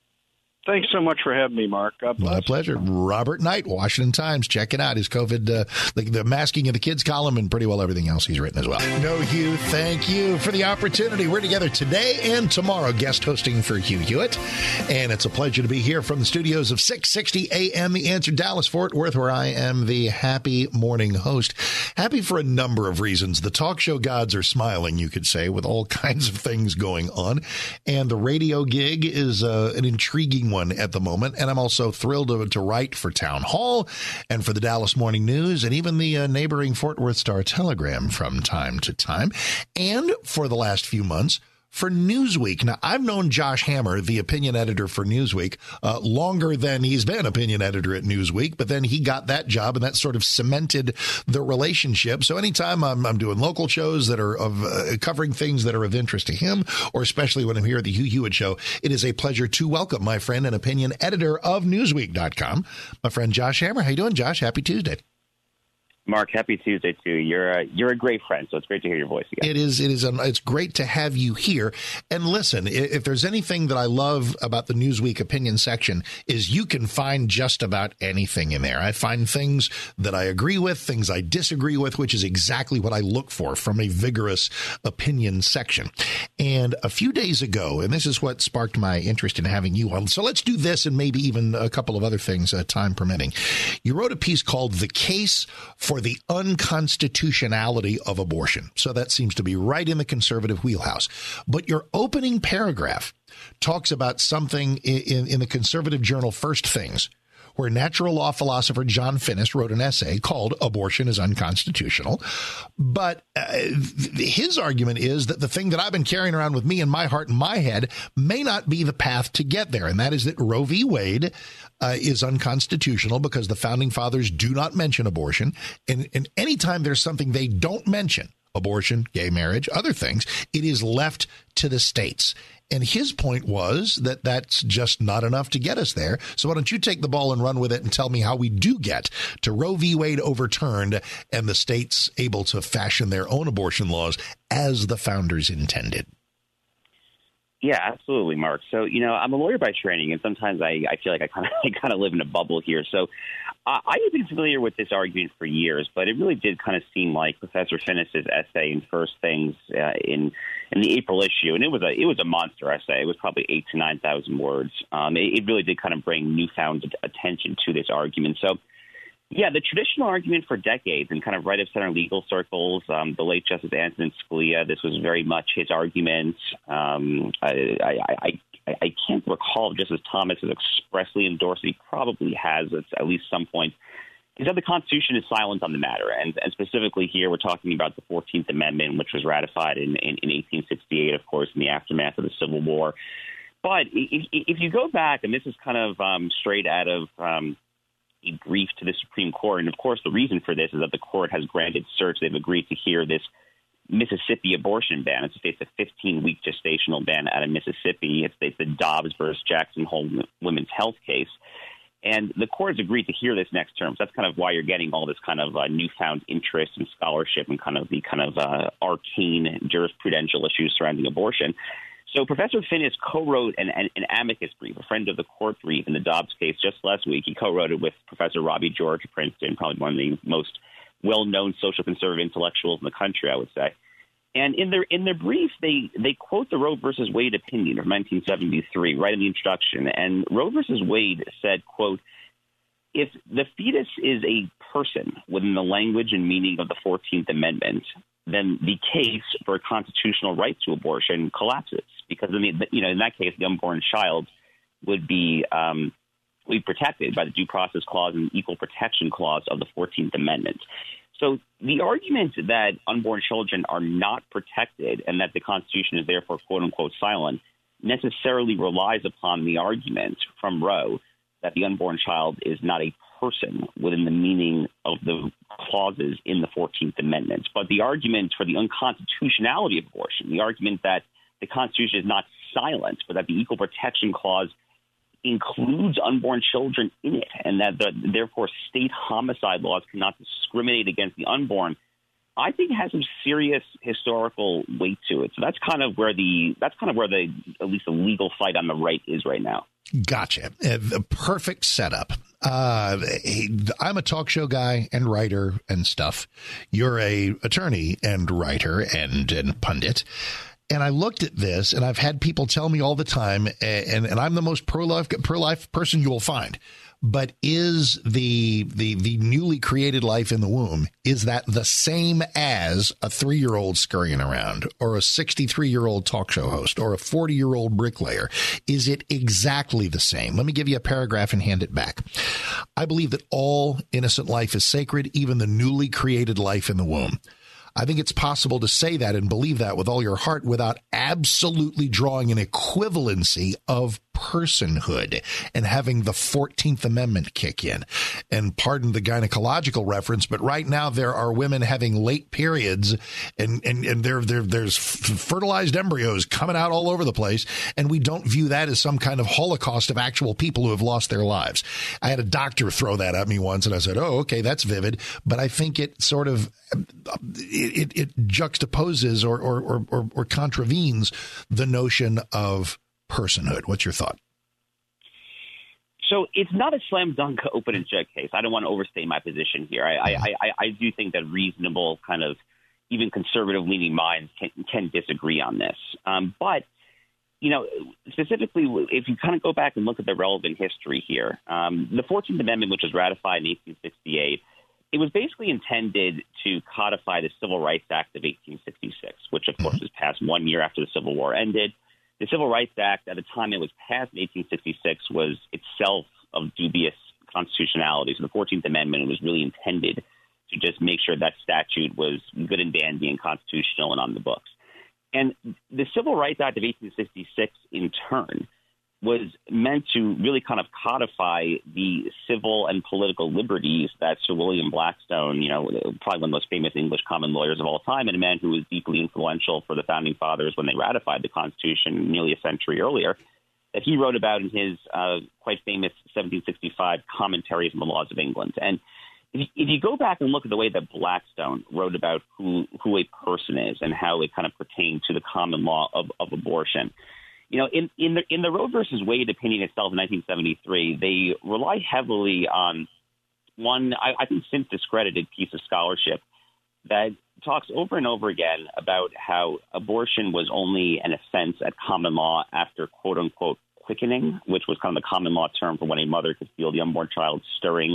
Thanks so much for having me, Mark. God bless. My pleasure. Robert Knight, Washington Times. Check it out. His COVID, uh, the, the masking of the kids column, and pretty well everything else he's written as well. No, Hugh, thank you for the opportunity. We're together today and tomorrow, guest hosting for Hugh Hewitt. And it's a pleasure to be here from the studios of six sixty A M, The Answer, Dallas, Fort Worth, where I am the happy morning host. Happy for a number of reasons. The talk show gods are smiling, you could say, with all kinds of things going on. And the radio gig is uh, an intriguing one at the moment, and I'm also thrilled to, to write for Town Hall and for the Dallas Morning News and even the uh, neighboring Fort Worth Star-Telegram from time to time, and for the last few months for Newsweek. Now, I've known Josh Hammer, the opinion editor for Newsweek, uh, longer than he's been opinion editor at Newsweek, but then he got that job, and that sort of cemented the relationship. So anytime I'm, I'm doing local shows that are of uh, covering things that are of interest to him, or especially when I'm here at the Hugh Hewitt Show, it is a pleasure to welcome my friend and opinion editor of Newsweek dot com, my friend Josh Hammer. How you doing, Josh? Happy Tuesday. Mark, happy Tuesday too. You're a, you're a great friend, so it's great to hear your voice again. It is. It is. Um, it's great to have you here. And listen, if there's anything that I love about the Newsweek opinion section, is you can find just about anything in there. I find things that I agree with, things I disagree with, which is exactly what I look for from a vigorous opinion section. And a few days ago, and this is what sparked my interest in having you on. So let's do this and maybe even a couple of other things, uh, time permitting. You wrote a piece called "The Case for the Unconstitutionality of Abortion." So that seems to be right in the conservative wheelhouse. But your opening paragraph talks about something in, in, in the conservative journal First Things, where natural law philosopher John Finnis wrote an essay called "Abortion is Unconstitutional." But uh, his argument is that the thing that I've been carrying around with me in my heart and my head may not be the path to get there. And that is that Roe v. Wade uh, is unconstitutional because the founding fathers do not mention abortion. And, and anytime there's something they don't mention, abortion, gay marriage, other things, it is left to the states. And his point was that that's just not enough to get us there. So why don't you take the ball and run with it and tell me how we do get to Roe v. Wade overturned and the states able to fashion their own abortion laws as the founders intended. Yeah, absolutely, Mark. So, you know, I'm a lawyer by training, and sometimes I, I feel like I kind of I kind of live in a bubble here. So uh, I have been familiar with this argument for years, but it really did kind of seem like Professor Finnis's essay in First Things uh, in in the April issue, and it was a it was a monster essay. It was probably eight to nine thousand words. Um, it, it really did kind of bring newfound attention to this argument. So Yeah, the traditional argument for decades in kind of right-of-center legal circles, um, the late Justice Antonin Scalia, this was very much his argument. Um, I, I, I, I can't recall if Justice Thomas has expressly endorsed it. He probably has at, at least some point. Is that the Constitution is silent on the matter. And, and specifically here, we're talking about the fourteenth Amendment, which was ratified in, in, in eighteen sixty-eight, of course, in the aftermath of the Civil War. But if, if you go back, and this is kind of um, straight out of um, a brief to the Supreme Court, and of course the reason for this is that the court has granted cert. They've agreed to hear this Mississippi abortion ban. It's, it's a fifteen-week gestational ban out of Mississippi. It's, it's the Dobbs versus Jackson Hole Women's Health case. And the court has agreed to hear this next term. So that's kind of why you're getting all this kind of uh, newfound interest and scholarship and kind of the kind of uh, arcane jurisprudential issues surrounding abortion. So Professor Finnis co-wrote an, an, an amicus brief, a friend of the court brief in the Dobbs case just last week. He co-wrote it with Professor Robbie George of Princeton, probably one of the most well-known social conservative intellectuals in the country, I would say. And in their in their brief, they, they quote the Roe versus Wade opinion of nineteen seventy-three right in the introduction. And Roe versus Wade said, quote, if the fetus is a person within the language and meaning of the fourteenth Amendment, then the case for a constitutional right to abortion collapses. Because, I mean, you know, in that case, the unborn child would be, um, would be protected by the Due Process Clause and Equal Protection Clause of the fourteenth Amendment. So the argument that unborn children are not protected and that the Constitution is therefore, quote unquote, silent necessarily relies upon the argument from Roe that the unborn child is not a person within the meaning of the clauses in the fourteenth Amendment. But the argument for the unconstitutionality of abortion, the argument that the Constitution is not silent, but that the Equal Protection Clause includes unborn children in it, and that the, therefore state homicide laws cannot discriminate against the unborn, I think has some serious historical weight to it. So that's kind of where the that's kind of where the at least the legal fight on the right is right now. Gotcha. Uh, the perfect setup. Uh, I'm a talk show guy and writer and stuff. You're a attorney and writer and, and pundit. And I looked at this, and I've had people tell me all the time, and, and I'm the most pro-life pro-life person you will find. But is the the the newly created life in the womb, is that the same as a three-year-old scurrying around, or a sixty-three-year-old talk show host, or a forty-year-old bricklayer? Is it exactly the same? Let me give you a paragraph and hand it back. I believe that all innocent life is sacred, even the newly created life in the womb. I think it's possible to say that and believe that with all your heart without absolutely drawing an equivalency of personhood and having the fourteenth Amendment kick in. And pardon the gynecological reference, but right now there are women having late periods and, and, and there, there, there's fertilized embryos coming out all over the place. And we don't view that as some kind of holocaust of actual people who have lost their lives. I had a doctor throw that at me once and I said, oh, okay, that's vivid. But I think it sort of it, it juxtaposes or, or, or, or, or contravenes the notion of personhood. What's your thought? So it's not a slam dunk open and shut case. I don't want to overstate my position here. I, I, I, I do think that reasonable kind of even conservative leaning minds can, can disagree on this. Um, but, you know, specifically, if you kind of go back and look at the relevant history here, um, the fourteenth Amendment, which was ratified in eighteen sixty-eight, it was basically intended to codify the Civil Rights Act of eighteen sixty-six, which, of course, was passed one year after the Civil War ended. The Civil Rights Act, at the time it was passed in eighteen sixty-six, was itself of dubious constitutionality. So the fourteenth Amendment was really intended to just make sure that statute was good and dandy and constitutional and on the books. And the Civil Rights Act of eighteen sixty-six, in turn, was meant to really kind of codify the civil and political liberties that Sir William Blackstone, you know, probably one of the most famous English common lawyers of all time, and a man who was deeply influential for the founding fathers when they ratified the Constitution nearly a century earlier, that he wrote about in his uh, quite famous seventeen sixty-five Commentaries on the Laws of England. And if, if you go back and look at the way that Blackstone wrote about who, who a person is and how it kind of pertained to the common law of, of abortion, you know, in, in the in the Roe versus Wade opinion itself in nineteen seventy-three, they rely heavily on one, I, I think, since discredited piece of scholarship that talks over and over again about how abortion was only an offense at common law after, quote unquote, quickening, which was kind of the common law term for when a mother could feel the unborn child stirring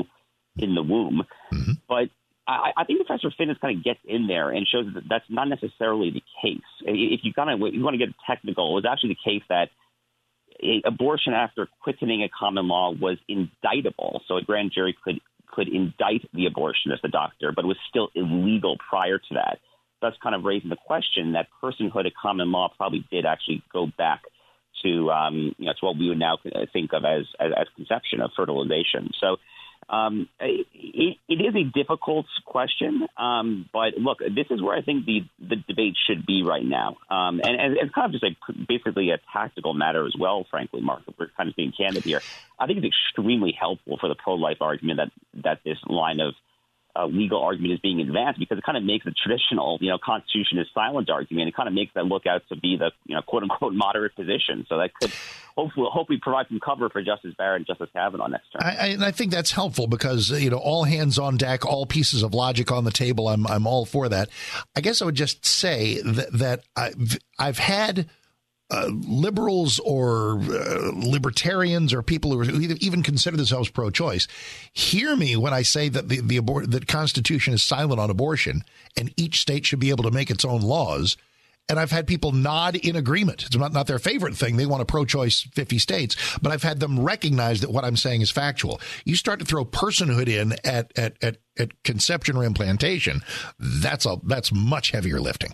in the womb. Mm-hmm. But I, I think Professor Finnis kind of gets in there and shows that that's not necessarily the case. If you kind of you want to get technical, it was actually the case that a, abortion after quickening a common law was indictable. So a grand jury could could indict the abortionist, the doctor, but it was still illegal prior to that. Thus kind of raising the question that personhood at common law probably did actually go back to, um, you know, to what we would now think of as, as, as conception of fertilization. So um, it, it is a difficult question, um, but look, this is where I think the, the debate should be right now. Um, and, and it's kind of just like basically a tactical matter as well, frankly, Mark, if we're kind of being candid here. I think it's extremely helpful for the pro-life argument that, that this line of uh, legal argument is being advanced, because it kind of makes the traditional, you know, Constitution is silent argument. It kind of makes that look out to be the, you know, quote unquote moderate position. So that could hopefully hopefully provide some cover for Justice Barrett and Justice Kavanaugh next term. I, I, and I think that's helpful because, you know, all hands on deck, all pieces of logic on the table. I'm I'm all for that. I guess I would just say that, that I've, I've had Uh, liberals or uh, libertarians or people who, are, who even consider themselves pro-choice hear me when I say that the the abor- that Constitution is silent on abortion and each state should be able to make its own laws. And I've had people nod in agreement. It's not, not their favorite thing. They want a pro-choice fifty states, but I've had them recognize that what I'm saying is factual. You start to throw personhood in at at at, at conception or implantation, that's a that's much heavier lifting.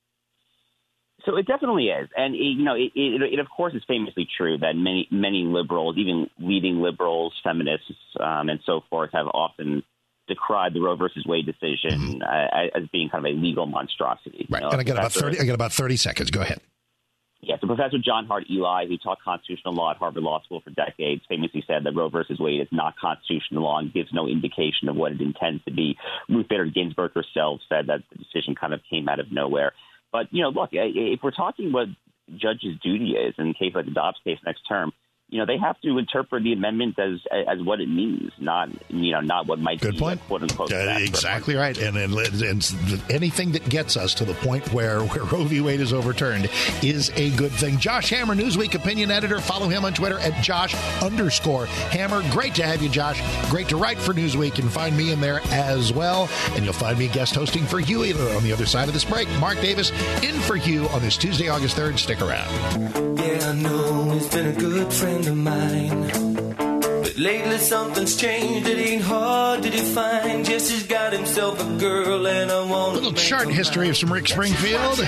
So it definitely is. And, it, you know, it, it, it, of course, is famously true that many, many liberals, even leading liberals, feminists, um, and so forth, have often decried the Roe versus Wade decision mm-hmm. uh, as being kind of a legal monstrosity. Right. You know, and I got about thirty. I got about thirty seconds. Go ahead. Yeah. So Professor John Hart Eli, who taught constitutional law at Harvard Law School for decades, famously said that Roe versus Wade is not constitutional law and gives no indication of what it intends to be. Ruth Bader Ginsburg herself said that the decision kind of came out of nowhere. But, you know, look, if we're talking what judges' duty is in a case like the Dobbs case next term, you know, they have to interpret the amendment as as what it means, not, you know, not what might Good be point. A quote unquote. Uh, exactly right. And, and, and anything that gets us to the point where, where Roe v. Wade is overturned is a good thing. Josh Hammer, Newsweek opinion editor. Follow him on Twitter at Josh underscore Hammer. Great to have you, Josh. Great to write for Newsweek, and find me in there as well. And you'll find me guest hosting for you on the other side of this break. Mark Davis in for you on this Tuesday, August third. Stick around. Yeah, I know he's been a good friend of mine, but lately something's changed. It ain't hard to define. Just he's got himself a girl, and I want a little chart history of some Rick Springfield.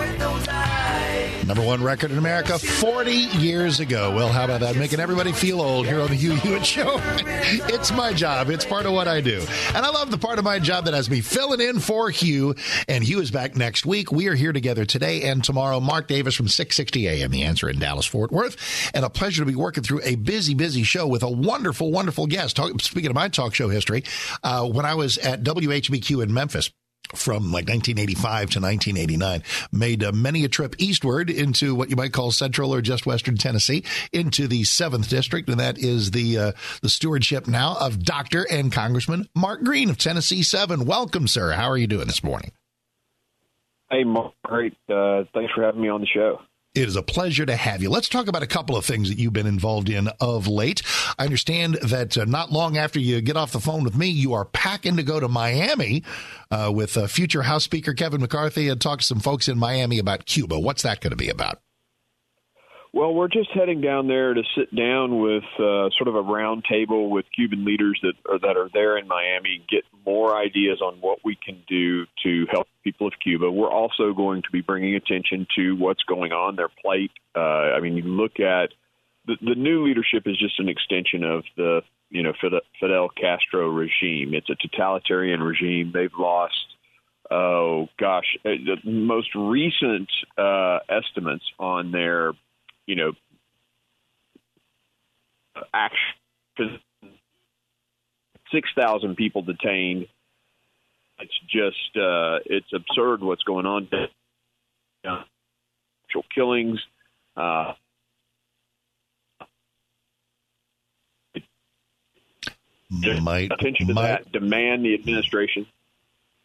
Number one record in America forty years ago. Well, how about that? Making everybody feel old here on the Hugh Hewitt Show. It's my job. It's part of what I do. And I love the part of my job that has me filling in for Hugh. And Hugh is back next week. We are here together today and tomorrow. Mark Davis from six sixty A M, The Answer in Dallas, Fort Worth. And a pleasure to be working through a busy, busy show with a wonderful, wonderful guest. Talk, speaking of my talk show history, uh, when I was at W H B Q in Memphis, from like nineteen eighty-five to nineteen eighty-nine, made uh, many a trip eastward into what you might call central or just western Tennessee, into the seventh District, and that is the uh, the stewardship now of Doctor and Congressman Mark Green of Tennessee seven. Welcome, sir. How are you doing this morning? Hey, Mark. Great. Uh, thanks for having me on the show. It is a pleasure to have you. Let's talk about a couple of things that you've been involved in of late. I understand that uh, not long after you get off the phone with me, you are packing to go to Miami uh, with uh, future House Speaker Kevin McCarthy and talk to some folks in Miami about Cuba. What's that going to be about? Well, we're just heading down there to sit down with uh, sort of a round table with Cuban leaders that are, that are there in Miami, get more ideas on what we can do to help people of Cuba. We're also going to be bringing attention to what's going on their plate. Uh, I mean, you look at the, the new leadership is just an extension of the, you know, Fidel, Fidel Castro regime. It's a totalitarian regime. They've lost, oh, gosh, the most recent uh, estimates on their you know, action, six thousand people detained. It's just, uh, it's absurd what's going on. Uh, actual killings. Uh, might, attention to might, that. Demand the administration.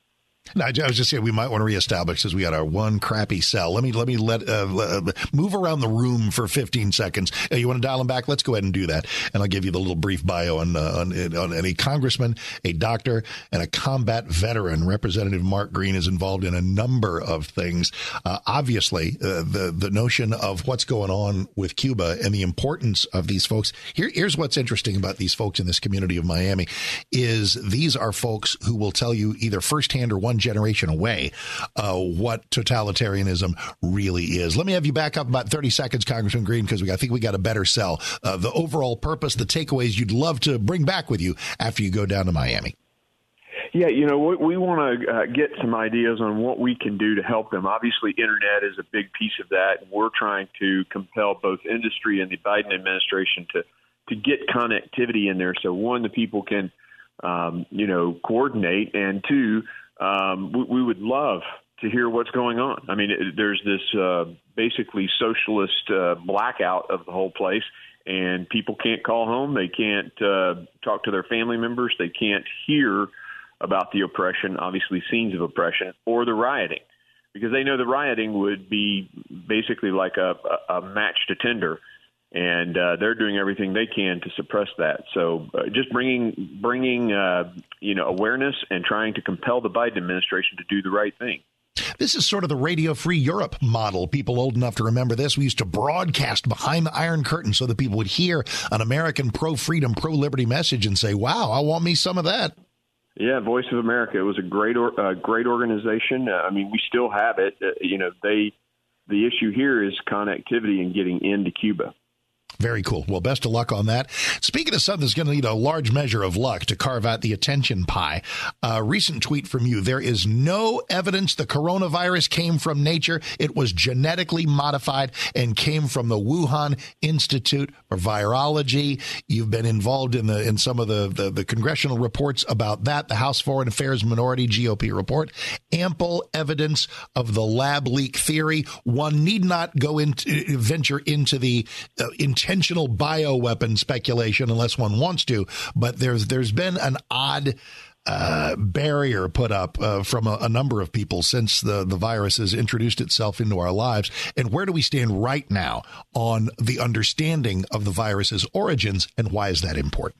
No, I was just saying we might want to reestablish because we got our one crappy cell. Let me let me let uh, uh, move around the room for fifteen seconds. Uh, you want to dial them back? Let's go ahead and do that, and I'll give you the little brief bio on uh, on, on any congressman, a doctor, and a combat veteran. Representative Mark Green is involved in a number of things. Uh, obviously, uh, the the notion of what's going on with Cuba and the importance of these folks. Here, here's what's interesting about these folks in this community of Miami is these are folks who will tell you either firsthand or one generation away uh, what totalitarianism really is. Let me have you back up about thirty seconds, Congressman Green, because we I think we got a better sell. Uh, the overall purpose, the takeaways you'd love to bring back with you after you go down to Miami. Yeah, you know, we, we want to uh, get some ideas on what we can do to help them. Obviously, internet is a big piece of that. We're trying to compel both industry and the Biden administration to, to get connectivity in there. So, one, the people can, um, you know, coordinate, and two, Um, we, we would love to hear what's going on. I mean, it, there's this uh, basically socialist uh, blackout of the whole place, and people can't call home. They can't uh, talk to their family members. They can't hear about the oppression, obviously scenes of oppression, or the rioting, because they know the rioting would be basically like a, a, a match to Tinder. And uh, they're doing everything they can to suppress that. So uh, just bringing, bringing uh, you know, awareness and trying to compel the Biden administration to do the right thing. This is sort of the Radio Free Europe model. People old enough to remember this. We used to broadcast behind the Iron Curtain so that people would hear an American pro-freedom, pro-liberty message and say, wow, I want me some of that. Yeah, Voice of America. It was a great, or, uh, great organization. Uh, I mean, we still have it. Uh, you know, they the issue here is connectivity and getting into Cuba. Very cool. Well, best of luck on that. Speaking of something that's going to need a large measure of luck to carve out the attention pie, a recent tweet from you. There is no evidence the coronavirus came from nature. It was genetically modified and came from the Wuhan Institute for Virology. You've been involved in the in some of the, the, the congressional reports about that. The House Foreign Affairs Minority G O P report. Ample evidence of the lab leak theory. One need not go into venture into the uh, intentional bioweapon speculation unless one wants to, but there's there's been an odd uh, barrier put up uh, from a, a number of people since the, the virus has introduced itself into our lives. And where do we stand right now on the understanding of the virus's origins, and why is that important?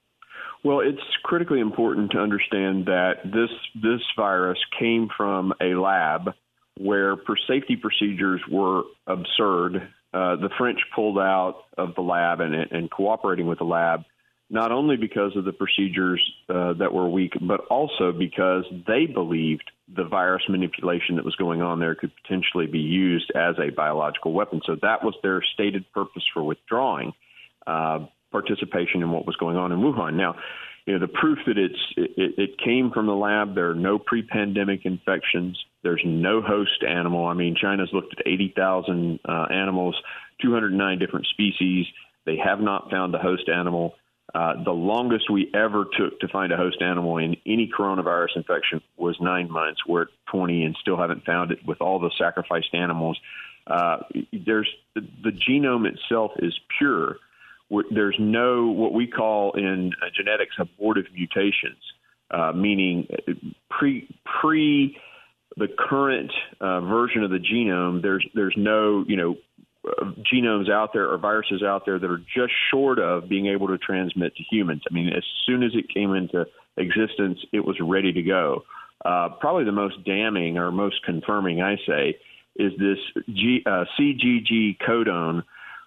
Well, it's critically important to understand that this this virus came from a lab where per safety procedures were absurd. Uh, the French pulled out of the lab and, and cooperating with the lab, not only because of the procedures uh, that were weak, but also because they believed the virus manipulation that was going on there could potentially be used as a biological weapon. So that was their stated purpose for withdrawing uh, participation in what was going on in Wuhan. Now, you know, the proof that it's it, it came from the lab, there are no pre-pandemic infections. There's no host animal. I mean, China's looked at eighty thousand uh, animals, two hundred nine different species. They have not found a host animal. Uh, the longest we ever took to find a host animal in any coronavirus infection was nine months. We're at twenty and still haven't found it with all the sacrificed animals. Uh, there's the, the genome itself is pure. There's no what we call in genetics abortive mutations, uh, meaning pre pre the current uh, version of the genome. There's there's no you know uh, genomes out there or viruses out there that are just short of being able to transmit to humans. I mean, as soon as it came into existence, it was ready to go. Uh, probably the most damning or most confirming, I say, is this G, uh, C G G codon.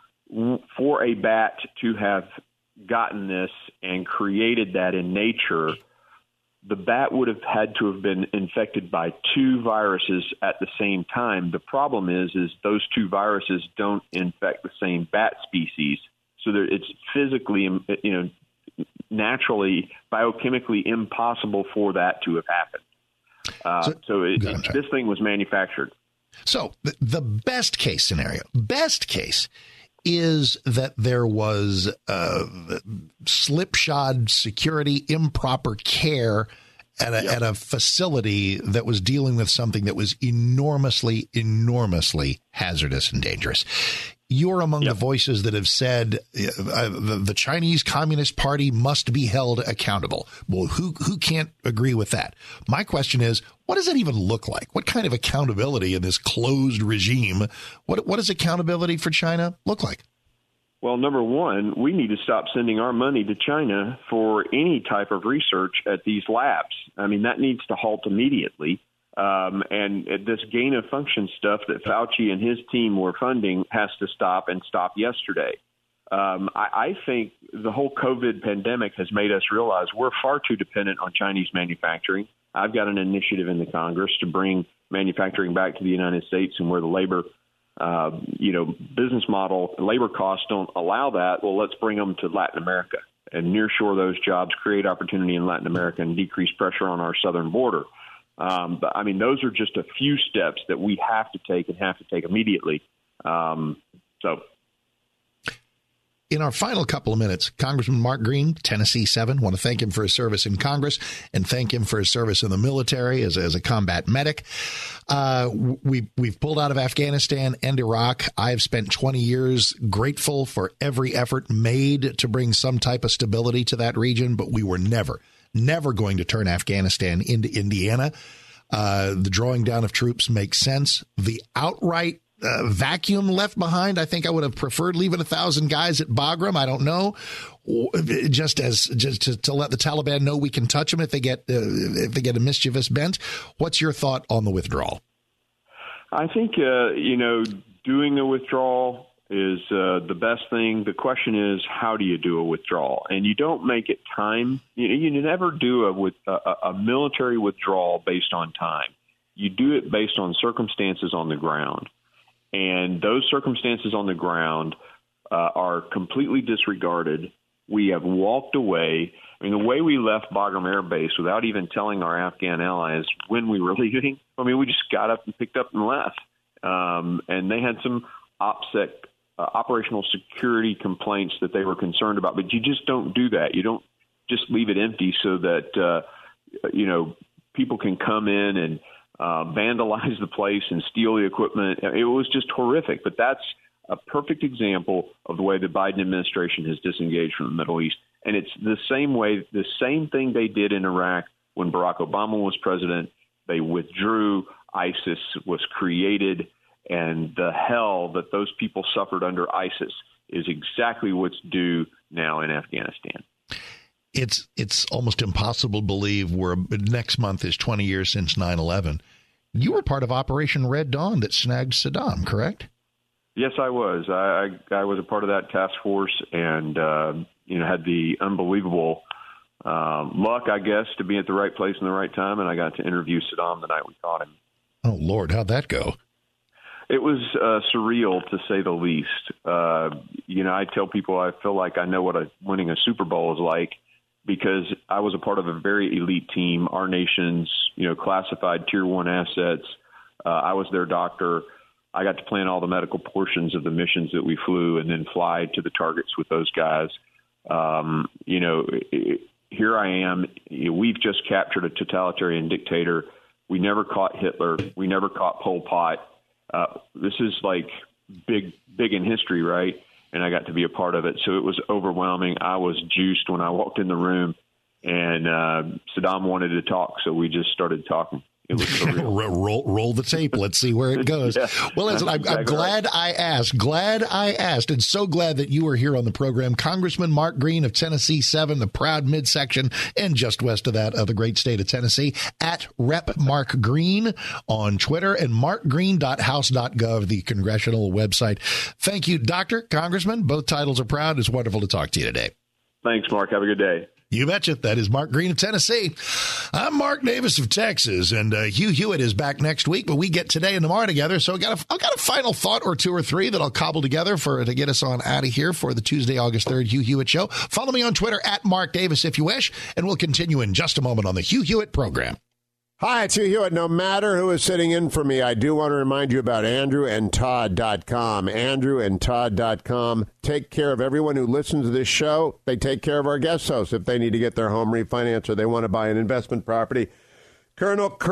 For a bat to have gotten this and created that in nature, the bat would have had to have been infected by two viruses at the same time. The problem is, is those two viruses don't infect the same bat species. So there, it's physically, you know, naturally, biochemically impossible for that to have happened. Uh, so so it, it, this thing was manufactured. So the, the best case scenario, best case is that there was uh, slipshod security, improper care at a, yep. at a facility that was dealing with something that was enormously, enormously hazardous and dangerous. you're among yep. the voices that have said uh, the, the Chinese Communist Party must be held accountable. Well, who who can't agree with that? My question is, what does that even look like? What kind of accountability in this closed regime? What what does accountability for China look like? Well, number one, we need to stop sending our money to China for any type of research at these labs. I mean, that needs to halt immediately. Um, and this gain of function stuff that Fauci and his team were funding has to stop and stop yesterday. Um, I, I think the whole COVID pandemic has made us realize we're far too dependent on Chinese manufacturing. I've got an initiative in the Congress to bring manufacturing back to the United States, and where the labor, uh, you know, business model, labor costs don't allow that. Well, let's bring them to Latin America and nearshore those jobs, create opportunity in Latin America, and decrease pressure on our southern border. Um, but, I mean, those are just a few steps that we have to take and have to take immediately. Um, so. In our final couple of minutes, Congressman Mark Green, Tennessee seven, want to thank him for his service in Congress and thank him for his service in the military as, as a combat medic. Uh, we, we've pulled out of Afghanistan and Iraq. I have spent twenty years grateful for every effort made to bring some type of stability to that region, but we were never Never going to turn Afghanistan into Indiana. Uh, the drawing down of troops makes sense. The outright uh, vacuum left behind, I think I would have preferred leaving a thousand guys at Bagram. I don't know, just as just to, to let the Taliban know we can touch them if they get uh, if they get a mischievous bent. What's your thought on the withdrawal? I think uh, you know doing a withdrawal is uh, the best thing. The question is, how do you do a withdrawal? And you don't make it time. You, you never do a, with, a, a military withdrawal based on time. You do it based on circumstances on the ground. And those circumstances on the ground uh, are completely disregarded. We have walked away. I mean, the way we left Bagram Air Base without even telling our Afghan allies when we were leaving, I mean, we just got up and picked up and left. Um, and they had some OPSEC Uh, operational security complaints that they were concerned about, but you just don't do that. You don't just leave it empty so that, uh, you know, people can come in and uh, vandalize the place and steal the equipment. It was just horrific, but that's a perfect example of the way the Biden administration has disengaged from the Middle East. And it's the same way, the same thing they did in Iraq when Barack Obama was president. They withdrew. ISIS was created. And the hell that those people suffered under ISIS is exactly what's due now in Afghanistan. It's it's almost impossible to believe we're next month is twenty years since nine eleven. You were part of Operation Red Dawn that snagged Saddam, correct? Yes, I was. I, I, I was a part of that task force and, uh, you know, had the unbelievable uh, luck, I guess, to be at the right place in the right time. And I got to interview Saddam the night we caught him. Oh, Lord, how'd that go? It was uh, surreal, to say the least. Uh, you know, I tell people I feel like I know what a, winning a Super Bowl is like because I was a part of a very elite team, our nation's, you know, classified tier one assets. Uh, I was their doctor. I got to plan all the medical portions of the missions that we flew and then fly to the targets with those guys. Um, you know, it, here I am. We've just captured a totalitarian dictator. We never caught Hitler. We never caught Pol Pot. Uh, this is like big, big in history, right? And I got to be a part of it. So it was overwhelming. I was juiced when I walked in the room, and uh, Saddam wanted to talk, so we just started talking. It was surreal. roll, roll the tape. Let's see where it goes. Yeah, well, listen, I'm, exactly I'm glad right. I asked. Glad I asked, and so glad that you were here on the program. Congressman Mark Green of Tennessee seven, the proud midsection, and just west of that of the great state of Tennessee, at Rep Mark Green on Twitter, and mark green dot house dot gov, the congressional website. Thank you, Doctor, Congressman. Both titles are proud. It's wonderful to talk to you today. Thanks, Mark. Have a good day. You betcha. That is Mark Green of Tennessee. I'm Mark Davis of Texas, and uh, Hugh Hewitt is back next week, but we get today and tomorrow together. So I got a, I've got a final thought or two or three that I'll cobble together for to get us on out of here for the Tuesday, August third Hugh Hewitt Show. Follow me on Twitter at Mark Davis if you wish, and we'll continue in just a moment on the Hugh Hewitt program. Hi, it's Hugh Hewitt. No matter who is sitting in for me, I do want to remind you about andrew and todd dot com. andrew and todd dot com. Take care of everyone who listens to this show. They take care of our guest hosts if they need to get their home refinanced or they want to buy an investment property. Colonel Kurt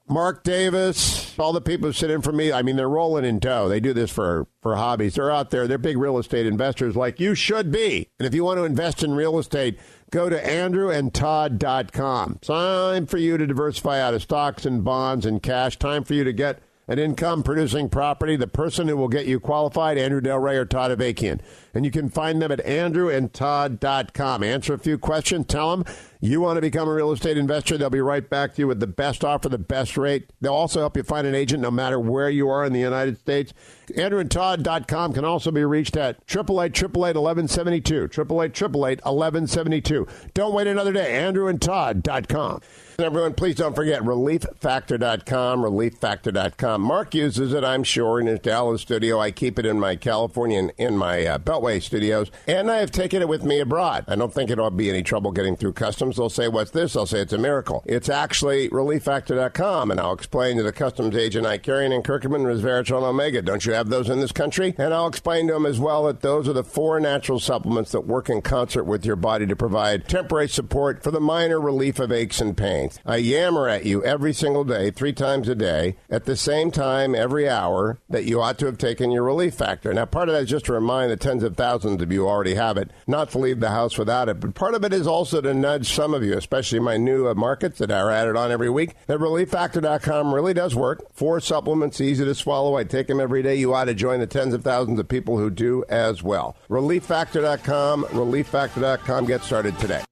Mark Davis, all the people who sit in for me, I mean, they're rolling in dough. They do this for, for hobbies. They're out there. They're big real estate investors like you should be. And if you want to invest in real estate, go to andrew and todd dot com. Time for you to diversify out of stocks and bonds and cash. Time for you to get an income-producing property. The person who will get you qualified, Andrew Del Rey or Todd Avakian. And you can find them at andrew and todd dot com. Answer a few questions. Tell them you want to become a real estate investor. They'll be right back to you with the best offer, the best rate. They'll also help you find an agent no matter where you are in the United States. andrew and todd dot com can also be reached at eight eight eight, eight eight eight, one one seven two. eight eight eight, eight eight eight, one one seven two. Don't wait another day. andrew and todd dot com. And everyone, please don't forget relief factor dot com, relief factor dot com. Mark uses it, I'm sure, in his Dallas studio. I keep it in my California and in my uh, Beltway studios. And I have taken it with me abroad. I don't think it'll be any trouble getting through customs. They'll say, what's this? I'll say it's a miracle. It's actually relief factor dot com, and I'll explain to the customs agent Icarian and Kirkman, Resveratrol, and Omega. Don't you have those in this country? And I'll explain to them as well that those are the four natural supplements that work in concert with your body to provide temporary support for the minor relief of aches and pains. I yammer at you every single day, three times a day, at the same time every hour that you ought to have taken your relief factor. Now, part of that is just to remind the tens of thousands of you who already have it not to leave the house without it. But part of it is also to nudge some of you, especially my new uh, markets that are added on every week, that relief factor dot com really does work. Four supplements, easy to swallow. I take them every day. You ought to join the tens of thousands of people who do as well. relief factor dot com, relief factor dot com. Get started today.